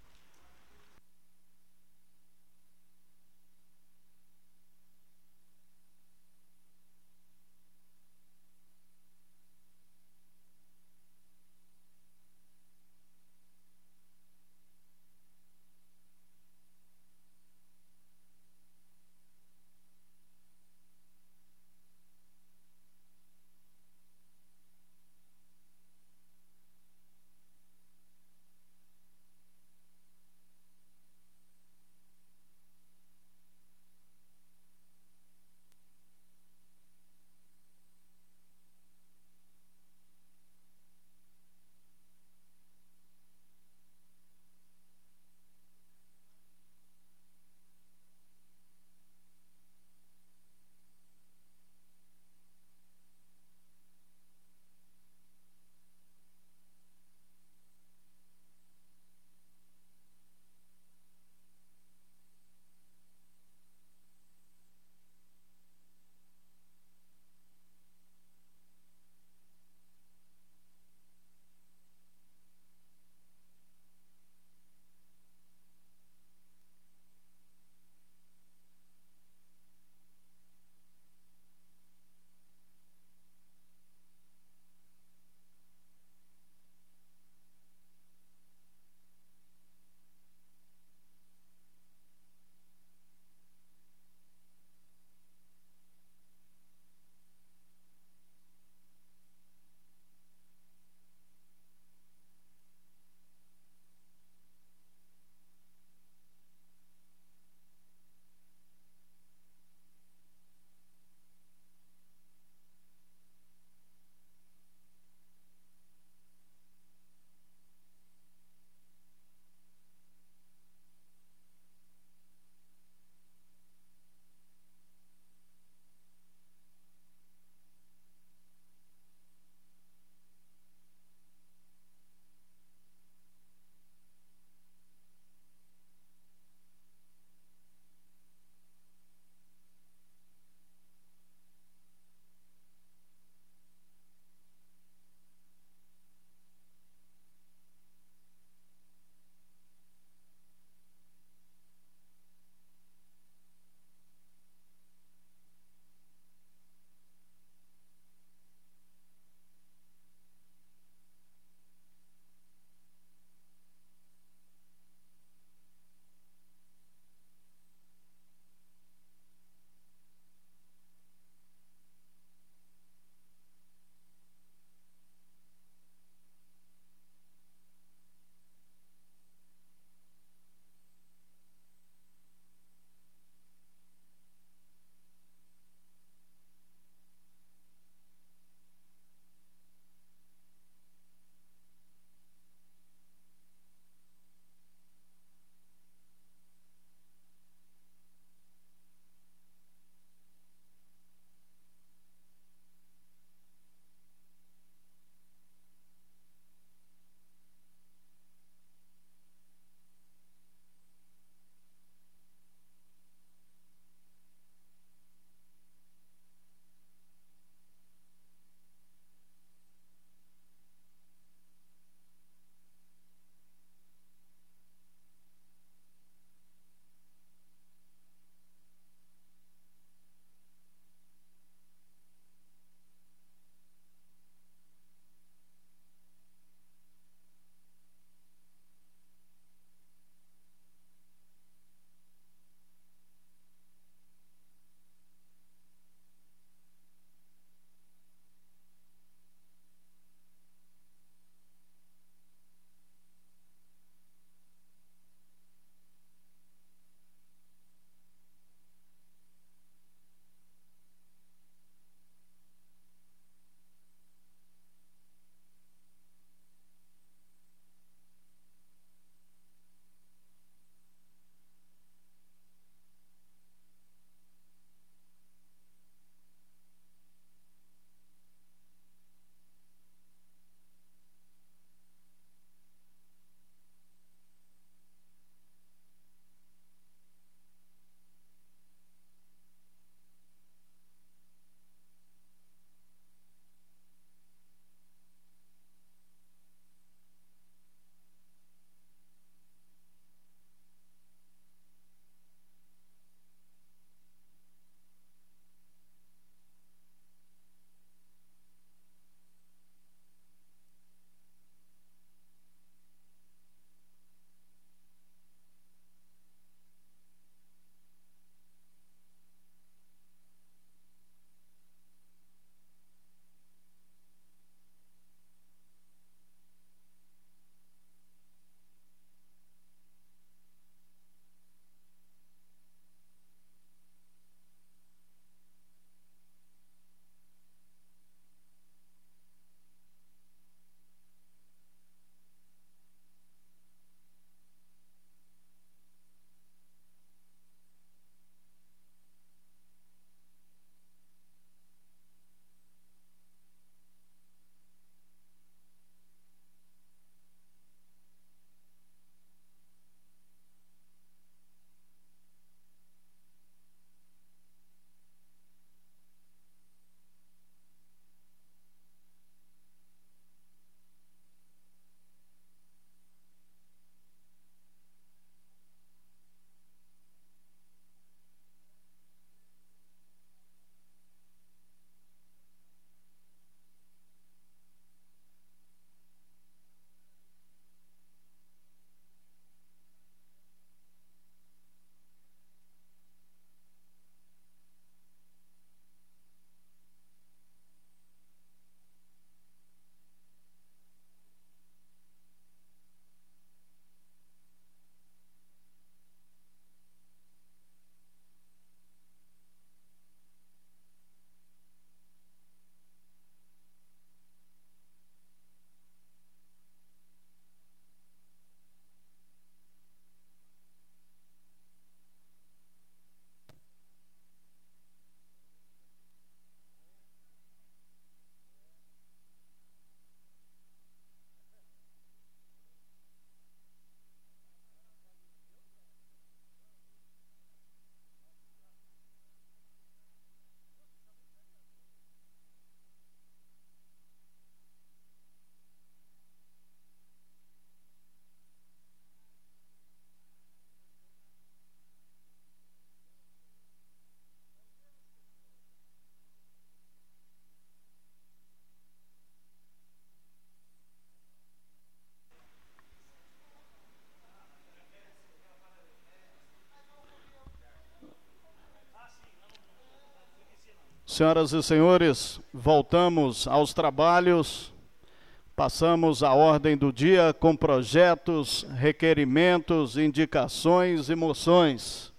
Senhoras e senhores, voltamos aos trabalhos. Passamos à ordem do dia com projetos, requerimentos, indicações e moções.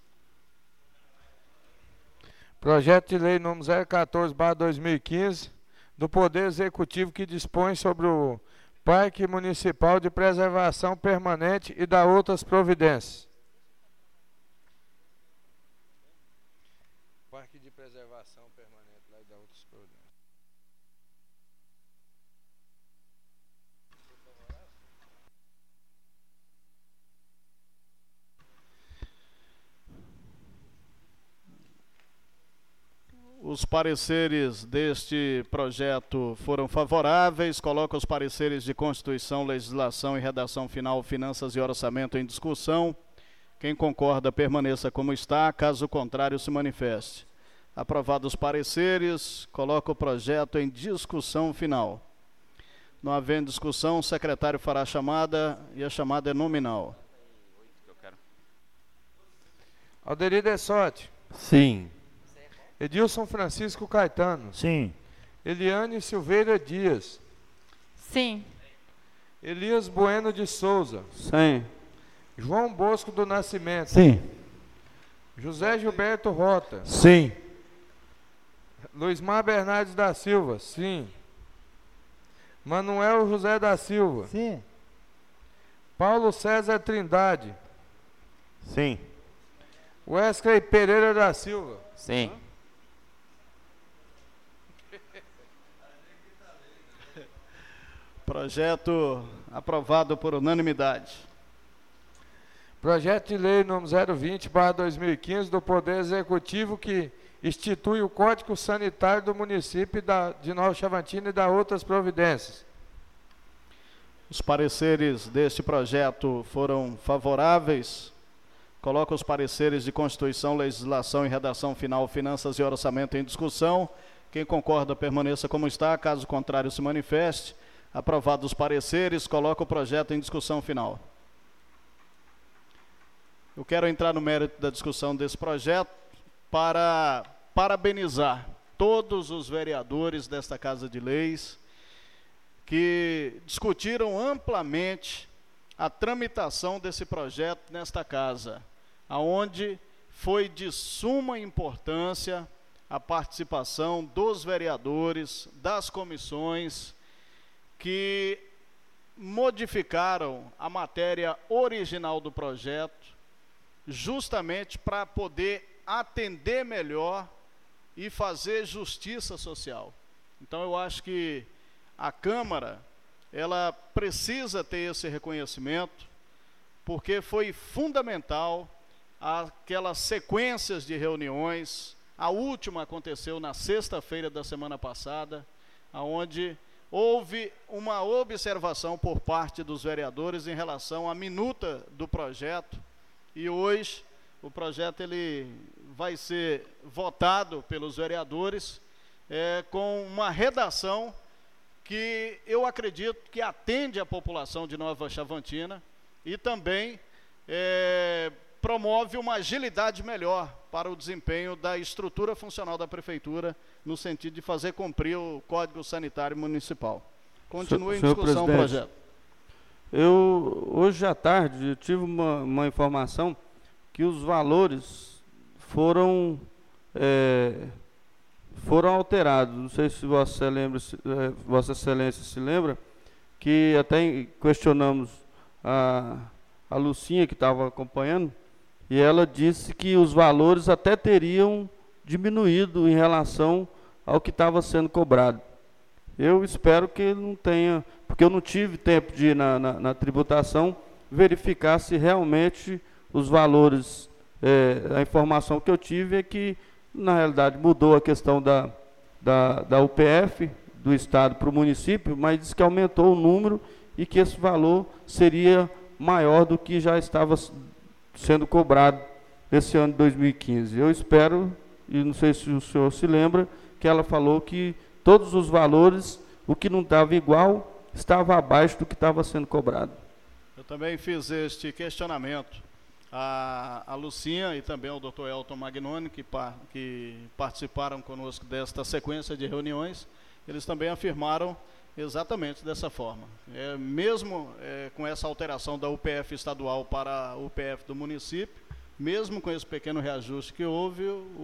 Projeto de lei número 014/2015, do Poder Executivo, que dispõe sobre o Parque Municipal de Preservação Permanente e dá outras providências. Parque de Preservação Permanente lá e dá outras providências. Os pareceres deste projeto foram favoráveis. Coloco os pareceres de Constituição, Legislação e Redação Final, Finanças e Orçamento em discussão. Quem concorda, permaneça como está. Caso contrário, se manifeste. Aprovados os pareceres, coloco o projeto em discussão final. Não havendo discussão, o secretário fará a chamada e a chamada é nominal. Alderir Dessotti. Sim. Edilson Francisco Caetano. Sim. Eliane Silveira Dias. Sim. Elias Bueno de Souza. Sim. João Bosco do Nascimento. Sim. José Gilberto Rota. Sim. Luizmar Bernardes da Silva. Sim. Manuel José da Silva. Sim. Paulo César Trindade. Sim. Wesley Pereira da Silva. Sim. Projeto aprovado por unanimidade. Projeto de lei número 020/2015 do Poder Executivo, que institui o Código Sanitário do município de Nova Chavantina e dá outras providências. Os pareceres deste projeto foram favoráveis. Coloco os pareceres de Constituição, Legislação e Redação Final, Finanças e Orçamento em discussão. Quem concorda, permaneça como está. Caso contrário, se manifeste. Aprovados os pareceres, coloco o projeto em discussão final. Eu quero entrar no mérito da discussão desse projeto para parabenizar todos os vereadores desta Casa de Leis que discutiram amplamente a tramitação desse projeto nesta casa, aonde foi de suma importância a participação dos vereadores, das comissões, que modificaram a matéria original do projeto, justamente para poder atender melhor e fazer justiça social. Então eu acho que a Câmara, ela precisa ter esse reconhecimento, porque foi fundamental aquelas sequências de reuniões. A última aconteceu na sexta-feira da semana passada, onde houve uma observação por parte dos vereadores em relação à minuta do projeto, e hoje o projeto ele vai ser votado pelos vereadores com uma redação que eu acredito que atende a população de Nova Chavantina e também promove uma agilidade melhor para o desempenho da estrutura funcional da Prefeitura, no sentido de fazer cumprir o Código Sanitário Municipal. Continue em discussão o projeto. Hoje à tarde, eu tive uma informação que os valores foram alterados. Não sei se Vossa Excelência se lembra, que até questionamos a Lucinha, que estava acompanhando, e ela disse que os valores até teriam diminuído em relação ao que estava sendo cobrado. Eu espero que não tenha, porque eu não tive tempo de ir na tributação verificar se realmente os valores, a informação que eu tive é que, na realidade, mudou a questão da UPF, do Estado para o município, mas diz que aumentou o número e que esse valor seria maior do que já estava sendo cobrado nesse ano de 2015. Eu espero, e não sei se o senhor se lembra, que ela falou que todos os valores, o que não estava igual, estava abaixo do que estava sendo cobrado. Eu também fiz este questionamento A Lucinha e também ao Dr. Elton Magnoni, que participaram conosco desta sequência de reuniões, eles também afirmaram exatamente dessa forma. Mesmo com essa alteração da UPF estadual para a UPF do município, mesmo com esse pequeno reajuste que houve,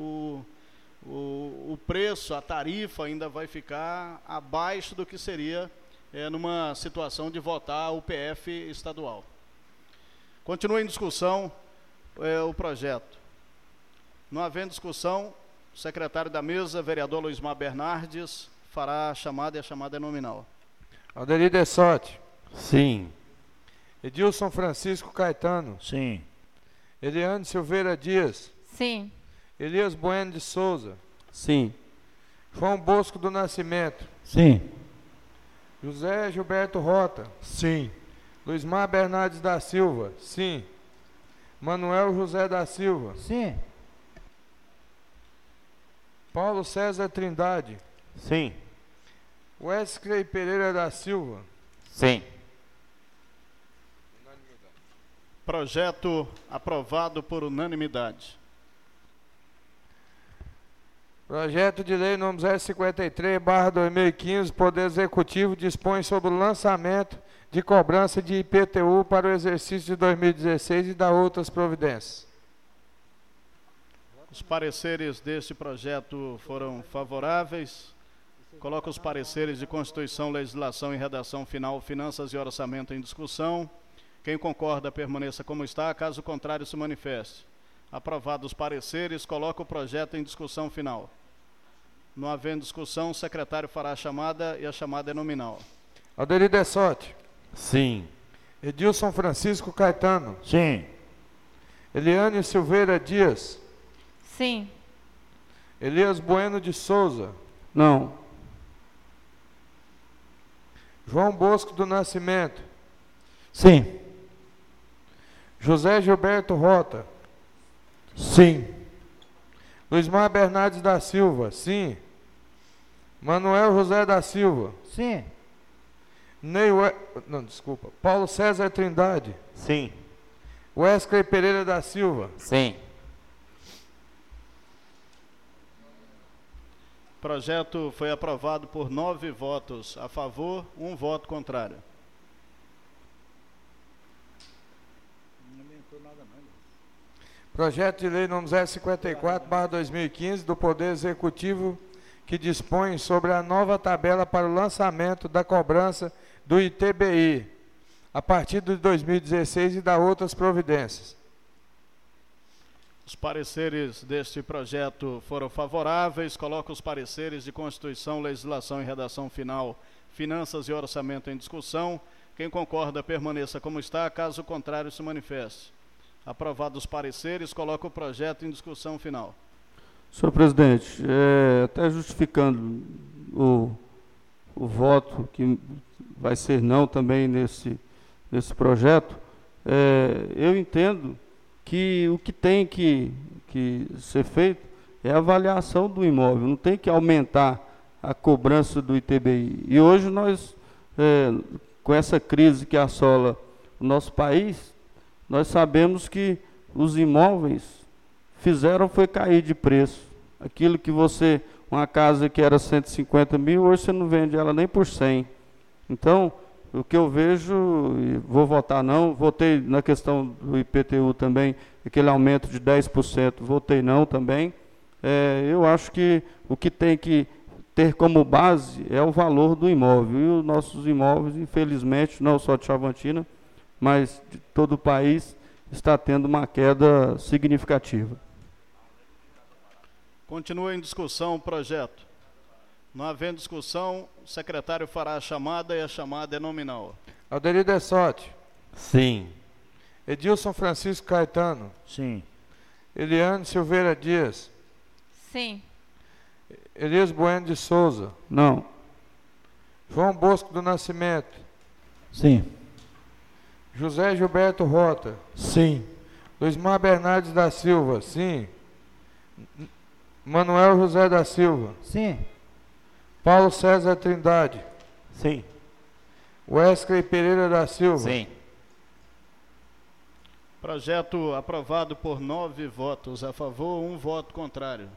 o preço, a tarifa ainda vai ficar abaixo do que seria numa situação de votar a UPF estadual. Continua em discussão o projeto. Não havendo discussão, o secretário da mesa, vereador Luizmar Bernardes, fará a chamada e a chamada é nominal. Alderi Dessotti. Sim. Edilson Francisco Caetano. Sim. Eliane Silveira Dias. Sim. Elias Bueno de Souza. Sim. João Bosco do Nascimento. Sim. José Gilberto Rota. Sim. Luizmar Bernardes da Silva. Sim. Manuel José da Silva. Sim. Paulo César Trindade. Sim. Wesley Pereira da Silva. Sim. Projeto aprovado por unanimidade. Projeto de lei número 053/2015, Poder Executivo dispõe sobre o lançamento de cobrança de IPTU para o exercício de 2016 e dá outras providências. Os pareceres deste projeto foram favoráveis. Coloco os pareceres de Constituição, Legislação e Redação Final, Finanças e Orçamento em discussão. Quem concorda, permaneça como está, caso contrário, se manifeste. Aprovados os pareceres, coloco o projeto em discussão final. Não havendo discussão, o secretário fará a chamada e a chamada é nominal. Alderi Dessotti. Sim. Edilson Francisco Caetano. Sim. Eliane Silveira Dias. Sim. Elias Bueno de Souza. Não. João Bosco do Nascimento. Sim. José Gilberto Rota. Sim. Luizmar Bernardes da Silva. Sim. Manuel José da Silva. Sim. Paulo César Trindade. Sim. Wesley Pereira da Silva. Sim. O projeto foi aprovado por 9 votos a favor, 1 voto contrário. Projeto de lei número 054/2015 do Poder Executivo que dispõe sobre a nova tabela para o lançamento da cobrança do ITBI a partir de 2016 e dá outras providências. Os pareceres deste projeto foram favoráveis. Coloco os pareceres de Constituição, Legislação e Redação Final, Finanças e Orçamento em discussão. Quem concorda, permaneça como está, caso contrário, se manifeste. Aprovados os pareceres, coloco o projeto em discussão final. Senhor presidente, até justificando o voto que vai ser não também nesse projeto, eu entendo que o que tem que ser feito é a avaliação do imóvel, não tem que aumentar a cobrança do ITBI. E hoje nós, com essa crise que assola o nosso país, nós sabemos que os imóveis foi cair de preço. Aquilo que uma casa que era 150 mil, hoje você não vende ela nem por 100. Então, o que eu vejo, e vou votar não, votei na questão do IPTU também, aquele aumento de 10%, votei não também. Eu acho que o que tem que ter como base é o valor do imóvel. E os nossos imóveis, infelizmente, não só de Chavantina, mas de todo o país, está tendo uma queda significativa. Continua em discussão o projeto. Não havendo discussão, o secretário fará a chamada e a chamada é nominal. Alderi Dessotti. Sim. Edilson Francisco Caetano. Sim. Eliane Silveira Dias. Sim. Elias Bueno de Souza. Não. João Bosco do Nascimento. Sim. José Gilberto Rota. Sim. Luizmar Bernardes da Silva. Sim. Manuel José da Silva. Sim. Paulo César Trindade. Sim. Wesley Pereira da Silva. Sim. Projeto aprovado por 9 votos a favor, 1 voto contrário.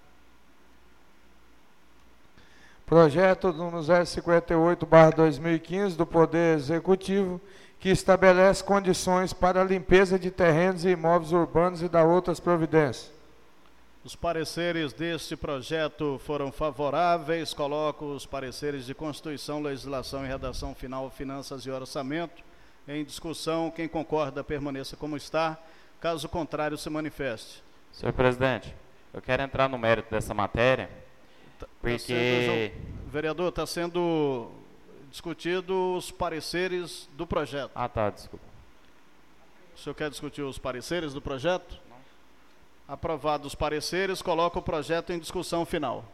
Projeto número 058/2015 do Poder Executivo, que estabelece condições para a limpeza de terrenos e imóveis urbanos e da outras providências. Os pareceres deste projeto foram favoráveis. Coloco os pareceres de Constituição, Legislação e Redação Final, Finanças e Orçamento em discussão. Quem concorda, permaneça como está. Caso contrário, se manifeste. Senhor presidente, eu quero entrar no mérito dessa matéria, porque... Vereador, está sendo discutido os pareceres do projeto. Ah, tá, desculpa. O senhor quer discutir os pareceres do projeto? Não. Aprovados os pareceres, coloco o projeto em discussão final.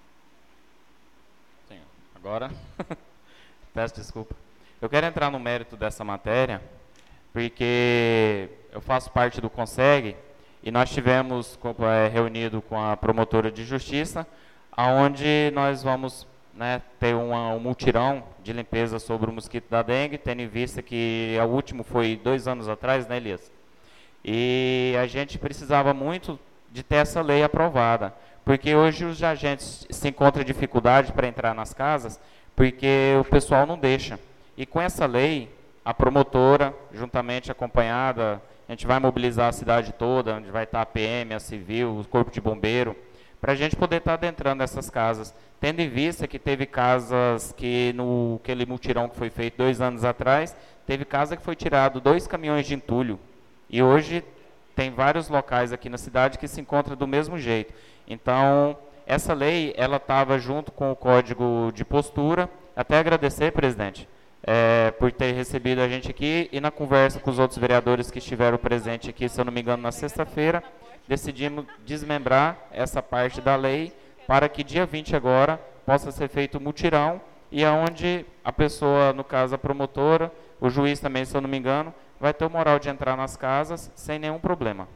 Sim, agora... Peço desculpa. Eu quero entrar no mérito dessa matéria, porque eu faço parte do CONSEG, e nós tivemos reunido com a promotora de justiça, onde nós vamos ter um mutirão de limpeza sobre o mosquito da dengue, tendo em vista que o último foi 2 anos atrás, né, Elias? E a gente precisava muito de ter essa lei aprovada, porque hoje os agentes se encontram em dificuldade para entrar nas casas, porque o pessoal não deixa. E com essa lei, a promotora, juntamente acompanhada, a gente vai mobilizar a cidade toda, onde vai estar a PM, a Civil, o Corpo de Bombeiro, para a gente poder estar adentrando essas casas, tendo em vista que teve casas que, aquele mutirão que foi feito 2 anos atrás, teve casa que foi tirado 2 caminhões de entulho, e hoje tem vários locais aqui na cidade que se encontram do mesmo jeito. Então, essa lei, ela estava junto com o Código de Postura. Até agradecer, presidente, por ter recebido a gente aqui, e na conversa com os outros vereadores que estiveram presentes aqui, se eu não me engano, na sexta-feira, decidimos desmembrar essa parte da lei para que dia 20 agora possa ser feito o mutirão, e aonde a pessoa, no caso a promotora, o juiz também, se eu não me engano, vai ter o moral de entrar nas casas sem nenhum problema.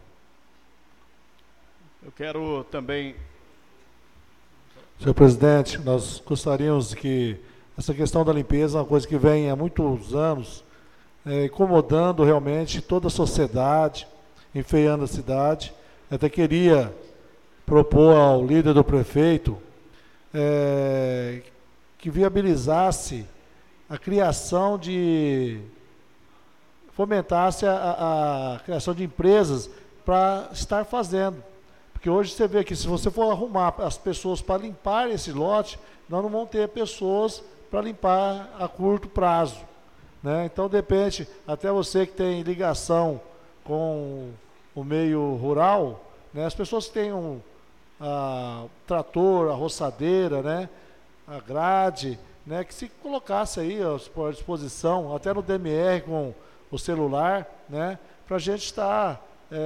Eu quero também... Senhor presidente, nós gostaríamos que essa questão da limpeza é uma coisa que vem há muitos anos incomodando realmente toda a sociedade, enfeiando a cidade. Eu até queria propor ao líder do prefeito que viabilizasse a criação de... fomentasse a criação de empresas para estar fazendo. Porque hoje você vê que se você for arrumar as pessoas para limpar esse lote, nós não vamos ter pessoas para limpar a curto prazo, né? Então, de repente, até você que tem ligação com o meio rural, né? As pessoas que têm trator, a roçadeira, né? A grade, né? Que se colocasse aí à disposição, até no DMR com o celular, né? Para a gente estar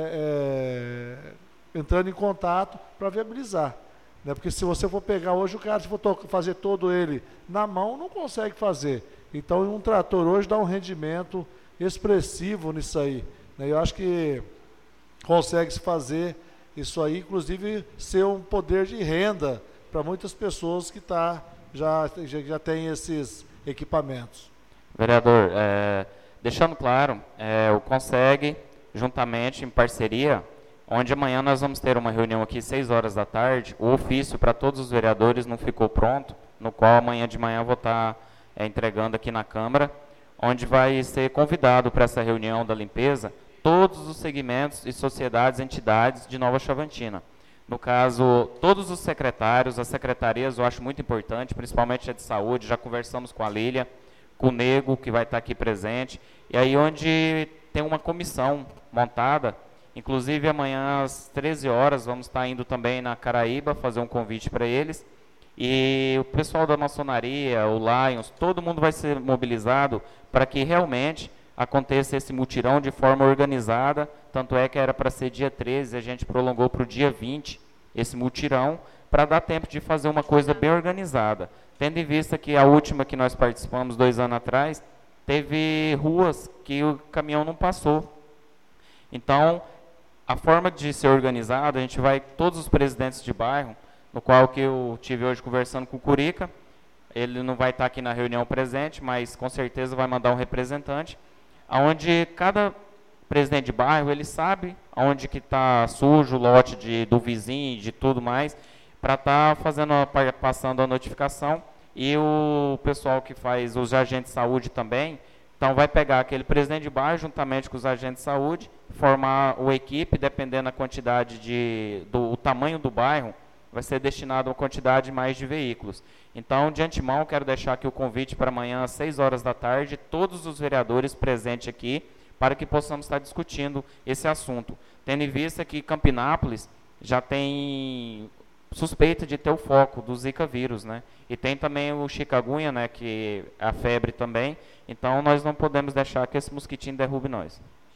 entrando em contato para viabilizar. Né? Porque se você for pegar hoje, o cara, se for fazer todo ele na mão, não consegue fazer. Então, um trator hoje dá um rendimento expressivo nisso aí. Né? Eu acho que consegue-se fazer isso aí, inclusive ser um poder de renda para muitas pessoas que já têm esses equipamentos. Vereador, deixando claro, o CONSEG, juntamente, em parceria, onde amanhã nós vamos ter uma reunião aqui, 6 horas da tarde, o ofício para todos os vereadores não ficou pronto, no qual amanhã de manhã eu vou estar entregando aqui na Câmara, onde vai ser convidado para essa reunião da limpeza todos os segmentos e sociedades, entidades de Nova Chavantina. No caso, todos os secretários, as secretarias eu acho muito importante, principalmente a de saúde, já conversamos com a Lília, com o Nego, que vai estar aqui presente, e aí onde tem uma comissão montada. Inclusive, amanhã às 13 horas, vamos estar indo também na Caraíba, fazer um convite para eles. E o pessoal da maçonaria, o Lions, todo mundo vai ser mobilizado para que realmente aconteça esse mutirão de forma organizada. Tanto é que era para ser dia 13, a gente prolongou para o dia 20 esse mutirão, para dar tempo de fazer uma coisa bem organizada. Tendo em vista que a última que nós participamos 2 anos atrás, teve ruas que o caminhão não passou. Então, a forma de ser organizado, a gente vai, todos os presidentes de bairro, no qual que eu tive hoje conversando com o Curica, ele não vai estar aqui na reunião presente, mas com certeza vai mandar um representante, onde cada presidente de bairro, ele sabe onde que está sujo o lote do vizinho, de tudo mais, para estar passando a notificação. E o pessoal que faz, os agentes de saúde também, então vai pegar aquele presidente de bairro, juntamente com os agentes de saúde, formar uma equipe, dependendo da quantidade do tamanho do bairro, vai ser destinado uma quantidade mais de veículos. Então, de antemão, quero deixar aqui o convite para amanhã às 6 horas da tarde, todos os vereadores presentes aqui, para que possamos estar discutindo esse assunto. Tendo em vista que Campinápolis já tem suspeita de ter o foco do Zika vírus, né? E tem também o chikungunya, né, que é a febre também. Então, nós não podemos deixar que esse mosquitinho derrube nós.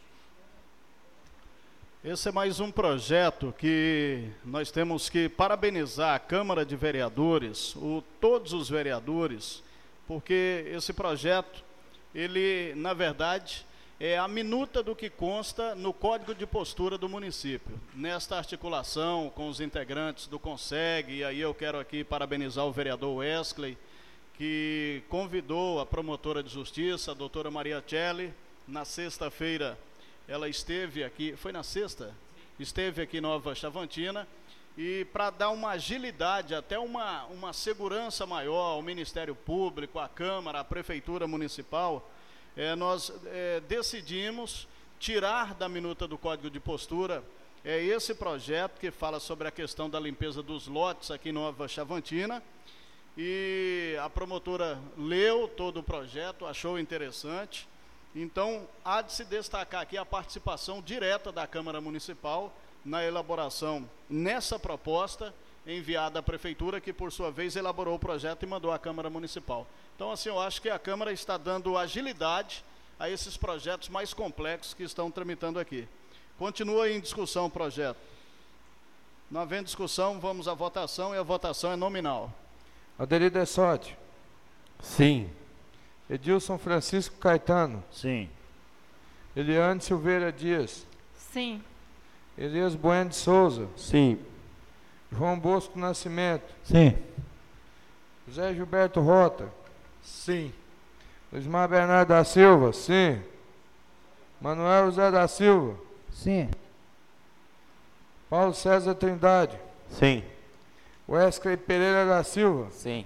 Esse é mais um projeto que nós temos que parabenizar a Câmara de Vereadores, todos os vereadores, porque esse projeto, ele, na verdade, é a minuta do que consta no Código de Postura do município. Nesta articulação com os integrantes do CONSEG, e aí eu quero aqui parabenizar o vereador Wesley, que convidou a promotora de justiça, a doutora Maria Celli, na sexta-feira. Ela esteve aqui, foi na sexta? Esteve aqui em Nova Chavantina, e para dar uma agilidade, até uma segurança maior ao Ministério Público, à Câmara, à Prefeitura Municipal, nós decidimos tirar da minuta do Código de Postura esse projeto que fala sobre a questão da limpeza dos lotes aqui em Nova Chavantina, e a promotora leu todo o projeto, achou interessante. Então, há de se destacar aqui a participação direta da Câmara Municipal na elaboração nessa proposta enviada à Prefeitura, que por sua vez elaborou o projeto e mandou à Câmara Municipal. Então, assim, eu acho que a Câmara está dando agilidade a esses projetos mais complexos que estão tramitando aqui. Continua em discussão o projeto. Não havendo discussão, vamos à votação, e a votação é nominal. Adelio Dessotti. Sim. Edilson Francisco Caetano. Sim. Eliane Silveira Dias. Sim. Elias Bueno de Souza. Sim. João Bosco Nascimento. Sim. José Gilberto Rota. Sim. Luizmar Bernardo da Silva. Sim. Manuel José da Silva. Sim. Paulo César Trindade. Sim. Wesley Pereira da Silva. Sim.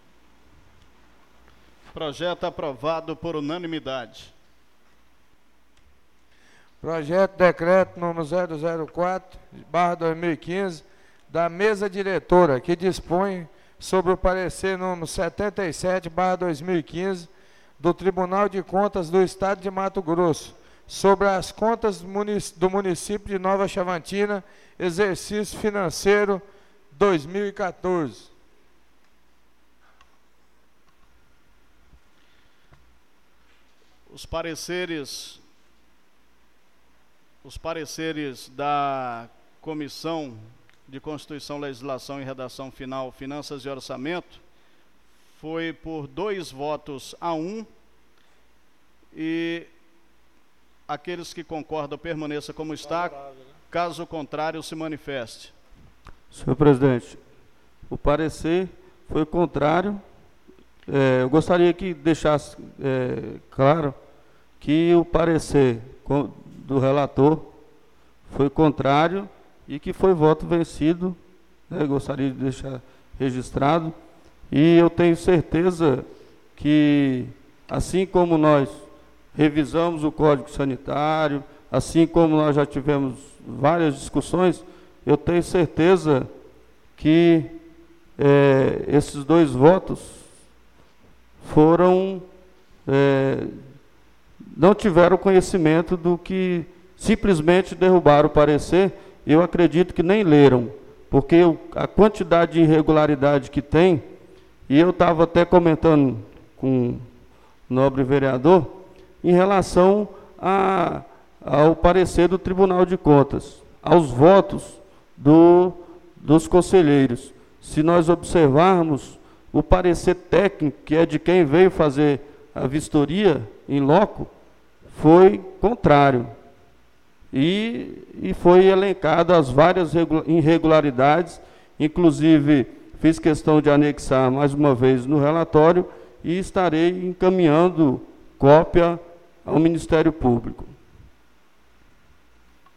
Projeto aprovado por unanimidade. Projeto de decreto número 004/2015 da mesa diretora, que dispõe sobre o parecer número 77/2015 do Tribunal de Contas do Estado de Mato Grosso sobre as contas do município de Nova Chavantina, exercício financeiro 2014. Os pareceres da Comissão de Constituição, Legislação e Redação Final, Finanças e Orçamento, foi por 2 votos a 1, e aqueles que concordam permaneça como está, caso contrário se manifeste. Senhor presidente, o parecer foi contrário. Eu gostaria que deixasse claro que o parecer do relator foi contrário e que foi voto vencido, né? Gostaria de deixar registrado, e eu tenho certeza que, assim como nós revisamos o Código Sanitário, assim como nós já tivemos várias discussões, eu tenho certeza que esses 2 votos foram não tiveram conhecimento do que simplesmente derrubaram o parecer. Eu acredito que nem leram, porque a quantidade de irregularidade que tem, e eu estava até comentando com o nobre vereador, em relação ao parecer do Tribunal de Contas, aos votos dos conselheiros. Se nós observarmos o parecer técnico, que é de quem veio fazer a vistoria em loco, foi contrário. E foi elencado as várias irregularidades, inclusive fiz questão de anexar mais uma vez no relatório e estarei encaminhando cópia ao Ministério Público.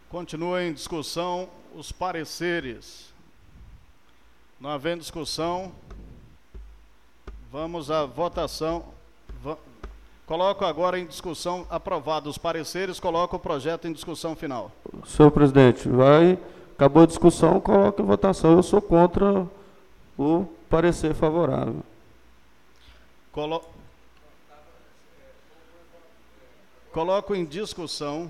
Continua em discussão os pareceres. Não havendo discussão, vamos à votação. Coloco agora em discussão, aprovados os pareceres, coloco o projeto em discussão final. Senhor presidente, acabou a discussão, coloca em votação. Eu sou contra o parecer favorável. Coloco em discussão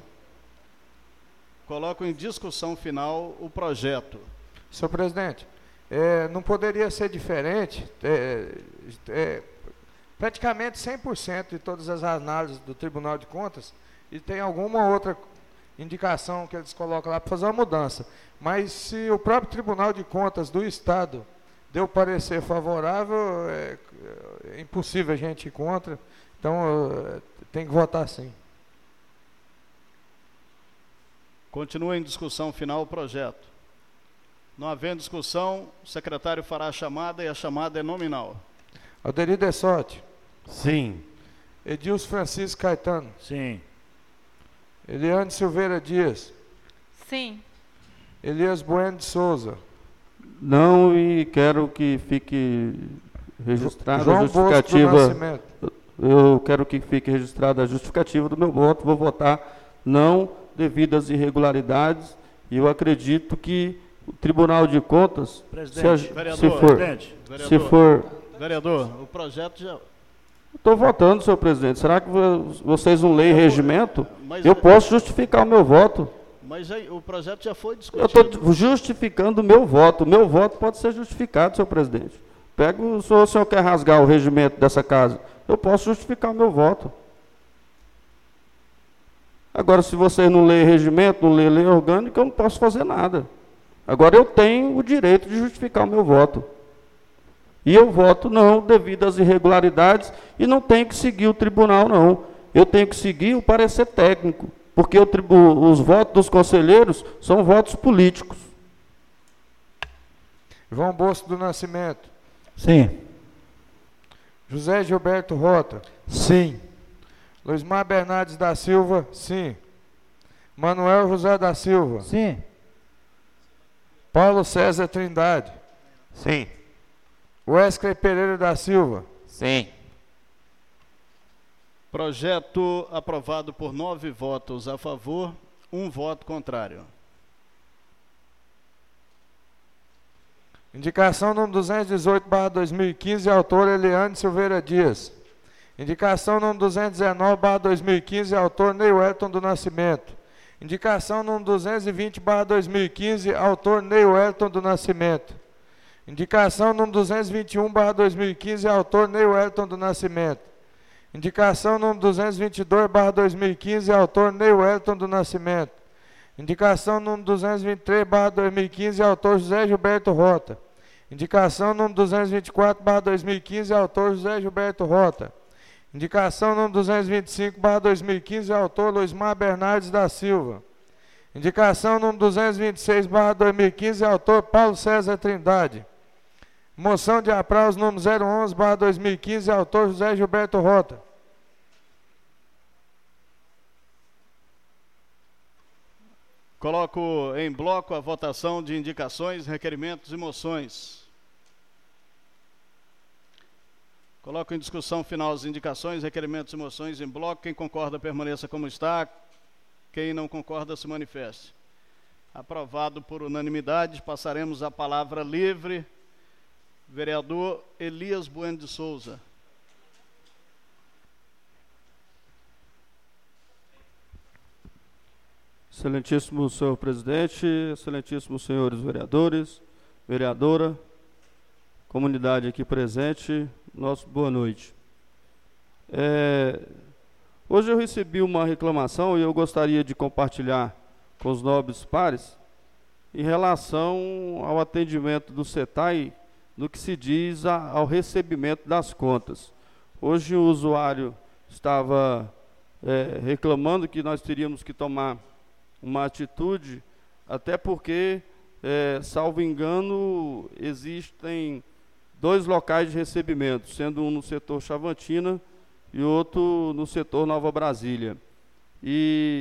final o projeto. Senhor presidente, não poderia ser diferente, praticamente 100% de todas as análises do Tribunal de Contas, e tem alguma outra indicação que eles colocam lá para fazer uma mudança. Mas se o próprio Tribunal de Contas do Estado deu parecer favorável, é impossível a gente ir contra, então tem que votar sim. Continua em discussão final o projeto. Não havendo discussão, o secretário fará a chamada e a chamada é nominal. Alderir Dessotti. Sim. Edilson Francisco Caetano. Sim. Eliane Silveira Dias. Sim. Elias Bueno de Souza. Não, e quero que fique registrada a João justificativa. Bosco do Nascimento. Eu quero que fique registrada a justificativa do meu voto. Vou votar não devido às irregularidades. E eu acredito que o Tribunal de Contas, Vereador, o projeto já... Estou votando, senhor presidente. Será que vocês não leem regimento? Eu posso justificar o meu voto. Mas aí, o projeto já foi Eu discutido. estou justificando o meu voto. O meu voto pode ser justificado, senhor presidente. Se o senhor quer rasgar o regimento dessa casa, eu posso justificar o meu voto. Agora, se vocês não leem regimento, não leem lei orgânica, eu não posso fazer nada. Agora, eu tenho o direito de justificar o meu voto. E eu voto não devido às irregularidades e não tenho que seguir o tribunal, não. Eu tenho que seguir o parecer técnico, porque os votos dos conselheiros são votos políticos. João Bosco do Nascimento. Sim. José Gilberto Rota. Sim. Luizmar Bernardes da Silva. Sim. Manuel José da Silva. Sim. Paulo César Trindade. Sim. Wesley Pereira da Silva. Sim. Projeto aprovado por 9 votos a favor, 1 voto contrário. Indicação número 218/2015, autor Eliane Silveira Dias. Indicação número 219/2015, autor Neiwelton do Nascimento. Indicação número 220/2015, autor Neiwelton do Nascimento. Indicação número 221/2015, autor Neiwelton do Nascimento. Indicação número 222/2015, autor Neiwelton do Nascimento. Indicação número 223/2015, autor José Gilberto Rota. Indicação número 224/2015, autor José Gilberto Rota. Indicação número 225/2015, autor Luizmar Bernardes da Silva. Indicação número 226/2015, autor Paulo César Trindade. Moção de aprazo número 011/2015, autor José Gilberto Rota. Coloco em bloco a votação de indicações, requerimentos e moções. Coloco em discussão final as indicações, requerimentos e moções em bloco. Quem concorda, permaneça como está. Quem não concorda, se manifeste. Aprovado por unanimidade, passaremos a palavra livre. Vereador Elias Bueno de Souza. Excelentíssimo senhor presidente, excelentíssimos senhores vereadores, vereadora, comunidade aqui presente, nosso boa noite. Hoje eu recebi uma reclamação e eu gostaria de compartilhar com os nobres pares em relação ao atendimento do CETAI no que se diz ao recebimento das contas. Hoje o usuário estava reclamando que nós teríamos que tomar uma atitude, até porque, salvo engano, existem 2 locais de recebimento, sendo um no setor Chavantina e outro no setor Nova Brasília. E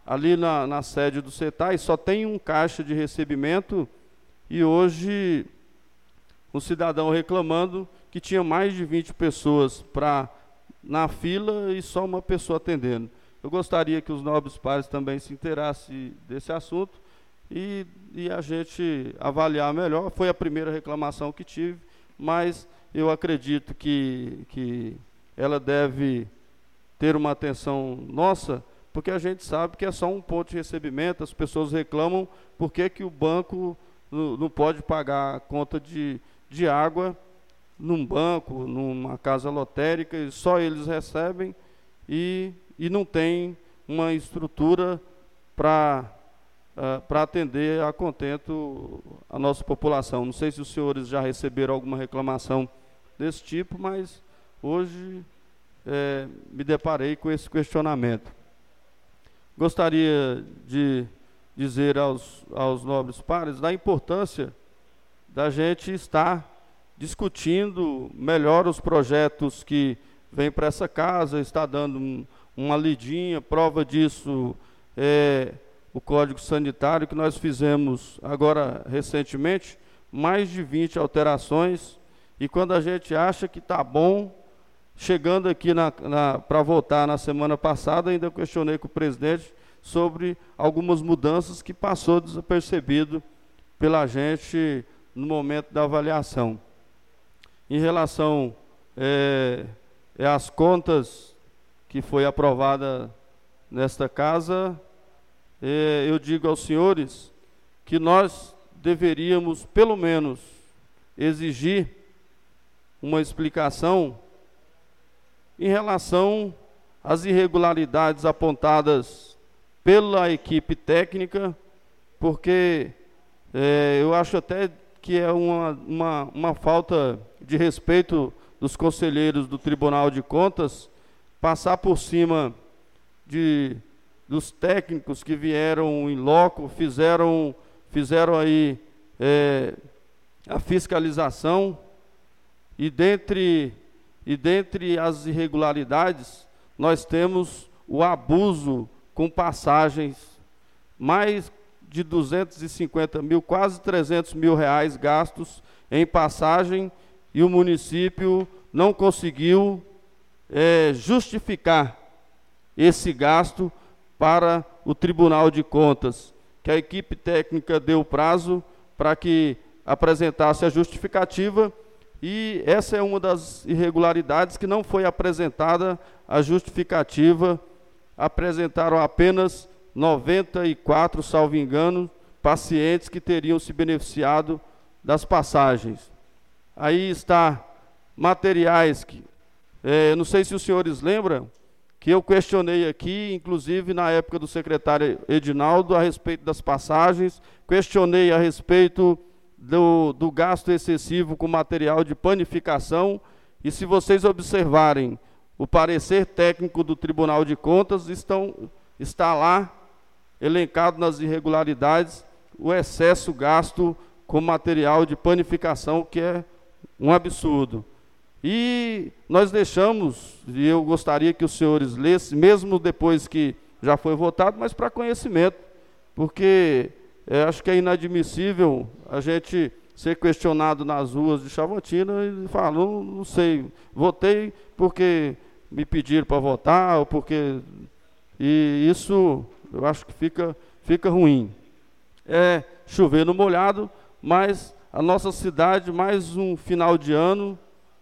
ali na sede do CETAI só tem um caixa de recebimento, e hoje um cidadão reclamando que tinha mais de 20 pessoas na fila e só uma pessoa atendendo. Eu gostaria que os nobres pares também se inteirassem desse assunto e a gente avaliar melhor. Foi a primeira reclamação que tive, mas eu acredito que ela deve ter uma atenção nossa, porque a gente sabe que é só um ponto de recebimento. As pessoas reclamam por que o banco não pode pagar a conta de água num banco, numa casa lotérica, e só eles recebem, e não tem uma estrutura para atender a contento a nossa população. Não sei se os senhores já receberam alguma reclamação desse tipo, mas hoje me deparei com esse questionamento. Gostaria de dizer aos nobres pares da importância da gente estar discutindo melhor os projetos que vêm para essa casa, está dando uma lidinha. Prova disso é o Código Sanitário, que nós fizemos agora recentemente, mais de 20 alterações, e quando a gente acha que está bom, chegando aqui para votar na semana passada, ainda questionei com o presidente sobre algumas mudanças que passou desapercebido pela gente no momento da avaliação. Em relação às contas que foi aprovada nesta casa, eu digo aos senhores que nós deveríamos, pelo menos, exigir uma explicação em relação às irregularidades apontadas pela equipe técnica, porque eu acho até que é uma falta de respeito dos conselheiros do Tribunal de Contas passar por cima dos técnicos que vieram em loco, fizeram aí a fiscalização, e dentre as irregularidades nós temos o abuso com passagens, mais de 250 mil, quase 300 mil reais gastos em passagem, e o município não conseguiu justificar esse gasto para o Tribunal de Contas, que a equipe técnica deu prazo para que apresentasse a justificativa, e essa é uma das irregularidades que não foi apresentada a justificativa. Apresentaram apenas 94, salvo engano, pacientes que teriam se beneficiado das passagens. Aí está materiais que, não sei se os senhores lembram, que eu questionei aqui, inclusive na época do secretário Edinaldo, a respeito das passagens, questionei a respeito do gasto excessivo com material de panificação, e se vocês observarem o parecer técnico do Tribunal de Contas, está lá, elencado nas irregularidades, o excesso gasto com material de panificação, que é um absurdo. E nós deixamos, e eu gostaria que os senhores lessem, mesmo depois que já foi votado, mas para conhecimento, porque acho que é inadmissível a gente ser questionado nas ruas de Chavantina e falar, não sei, votei porque me pediram para votar, ou porque... E isso eu acho que fica ruim. É chover no molhado, mas a nossa cidade, mais um final de ano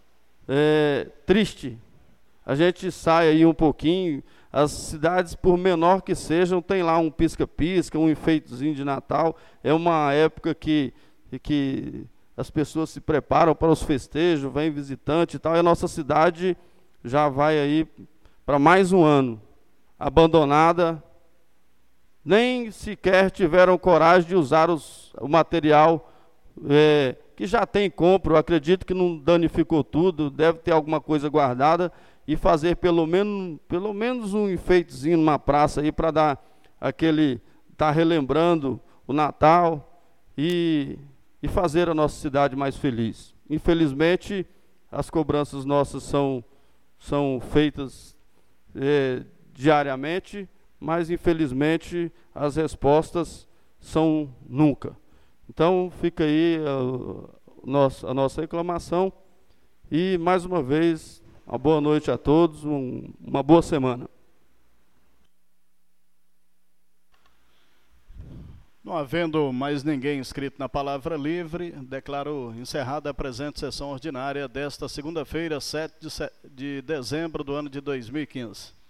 triste. A gente sai aí um pouquinho, as cidades, por menor que sejam, tem lá um pisca-pisca, um enfeitezinho de Natal. É uma época que as pessoas se preparam para os festejos, vem visitante e tal, e a nossa cidade já vai aí para mais um ano abandonada. Nem sequer tiveram coragem de usar o material que já tem compra. Eu acredito que não danificou tudo, deve ter alguma coisa guardada, e fazer pelo menos um enfeitezinho numa praça aí para dar tá relembrando o Natal e fazer a nossa cidade mais feliz. Infelizmente, as cobranças nossas são feitas diariamente, mas infelizmente as respostas são nunca. Então fica aí a nossa reclamação e mais uma vez uma boa noite a todos, uma boa semana. Não havendo mais ninguém inscrito na palavra livre, declaro encerrada a presente sessão ordinária desta segunda-feira, 7 de dezembro do ano de 2015.